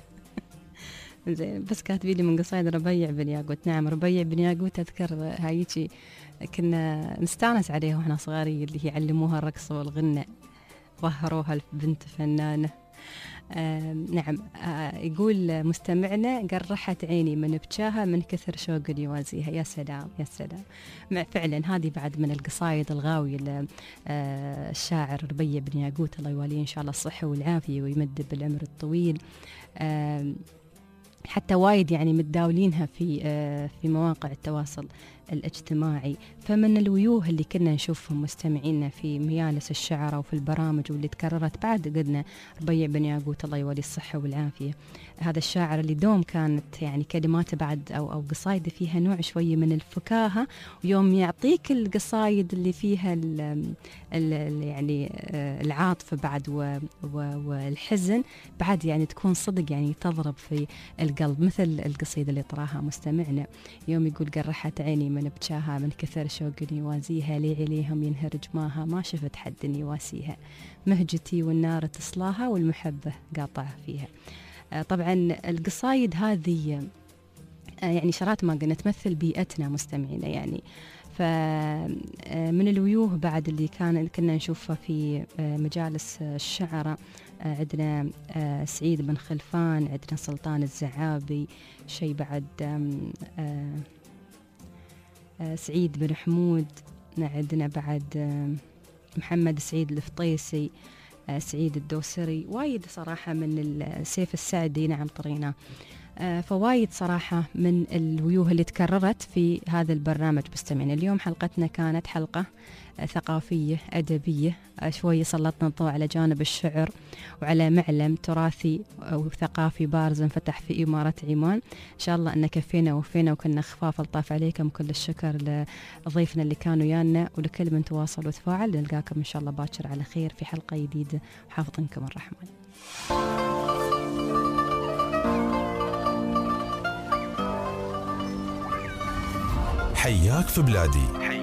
زين بس كاتبين لي من قصايد ربيع بن ياقوت. نعم ربيع بن ياقوت أذكر هايجي كنا نستانس عليه واحنا صغاري، اللي يعلموها الرقص والغنى، ظهروها البنت فنانة. آه نعم آه يقول مستمعنا: قرحت عيني من بجاها من كثر شوق يوازيها. يا سلام يا سلام، فعلا هذه بعد من القصايد الغاوية آه الشاعر ربيع بن ياقوت، الله يواليه إن شاء الله الصحة والعافية ويمد بالعمر الطويل. آه حتى وايد يعني متداولينها في في مواقع التواصل الاجتماعي. فمن الويوه اللي كنا نشوفهم مستمعينا في مجالس الشعر وفي البرامج واللي تكررت بعد قدنا ربيع بن ياقوت، الله يولي الصحة والعافية. هذا الشاعر اللي دوم كانت يعني كلماته بعد أو أو قصايده فيها نوع شوية من الفكاهة، ويوم يعطيك القصايد اللي فيها ال ال يعني العاطفة بعد والحزن بعد، يعني تكون صدق يعني تضرب في القلب، مثل القصيدة اللي طراها مستمعنا يوم يقول: قرحت عيني من بجاها من كثر شوق يوازيها، لي عليهم ينهرج ماها ما شفت حد يواسيها، مهجتي والنار تصلاها والمحبة قاطعة فيها. آه طبعا القصايد هذه آه يعني شرات ما قلنا تمثل بيئتنا مستمعينا، يعني فمن الويوه بعد اللي كان كنا نشوفها في آه مجالس الشعراء، آه عندنا آه سعيد بن خلفان، عندنا سلطان الزعابي، شيء بعد آه آه سعيد بن حمود، عندنا بعد آه محمد سعيد الفطيسي، آه سعيد الدوسري، وايد صراحة من السيف السعدي نعم طرينا. آه فوايد صراحة من الويوه اللي تكررت في هذا البرنامج. مستمعين اليوم حلقتنا كانت حلقة آه ثقافية أدبية، آه شوي سلطنا الضوء على جانب الشعر وعلى معلم تراثي وثقافي بارز انفتح في إمارة عمان. إن شاء الله أن كفينا وفينا وكنا خفاف الطاف عليكم. كل الشكر لضيفنا اللي كانوا يانا ولكل من تواصل وتفاعل. نلقاكم إن شاء الله باكر على خير في حلقة جديدة، وحافظنكم الرحمن. حياك في بلادي.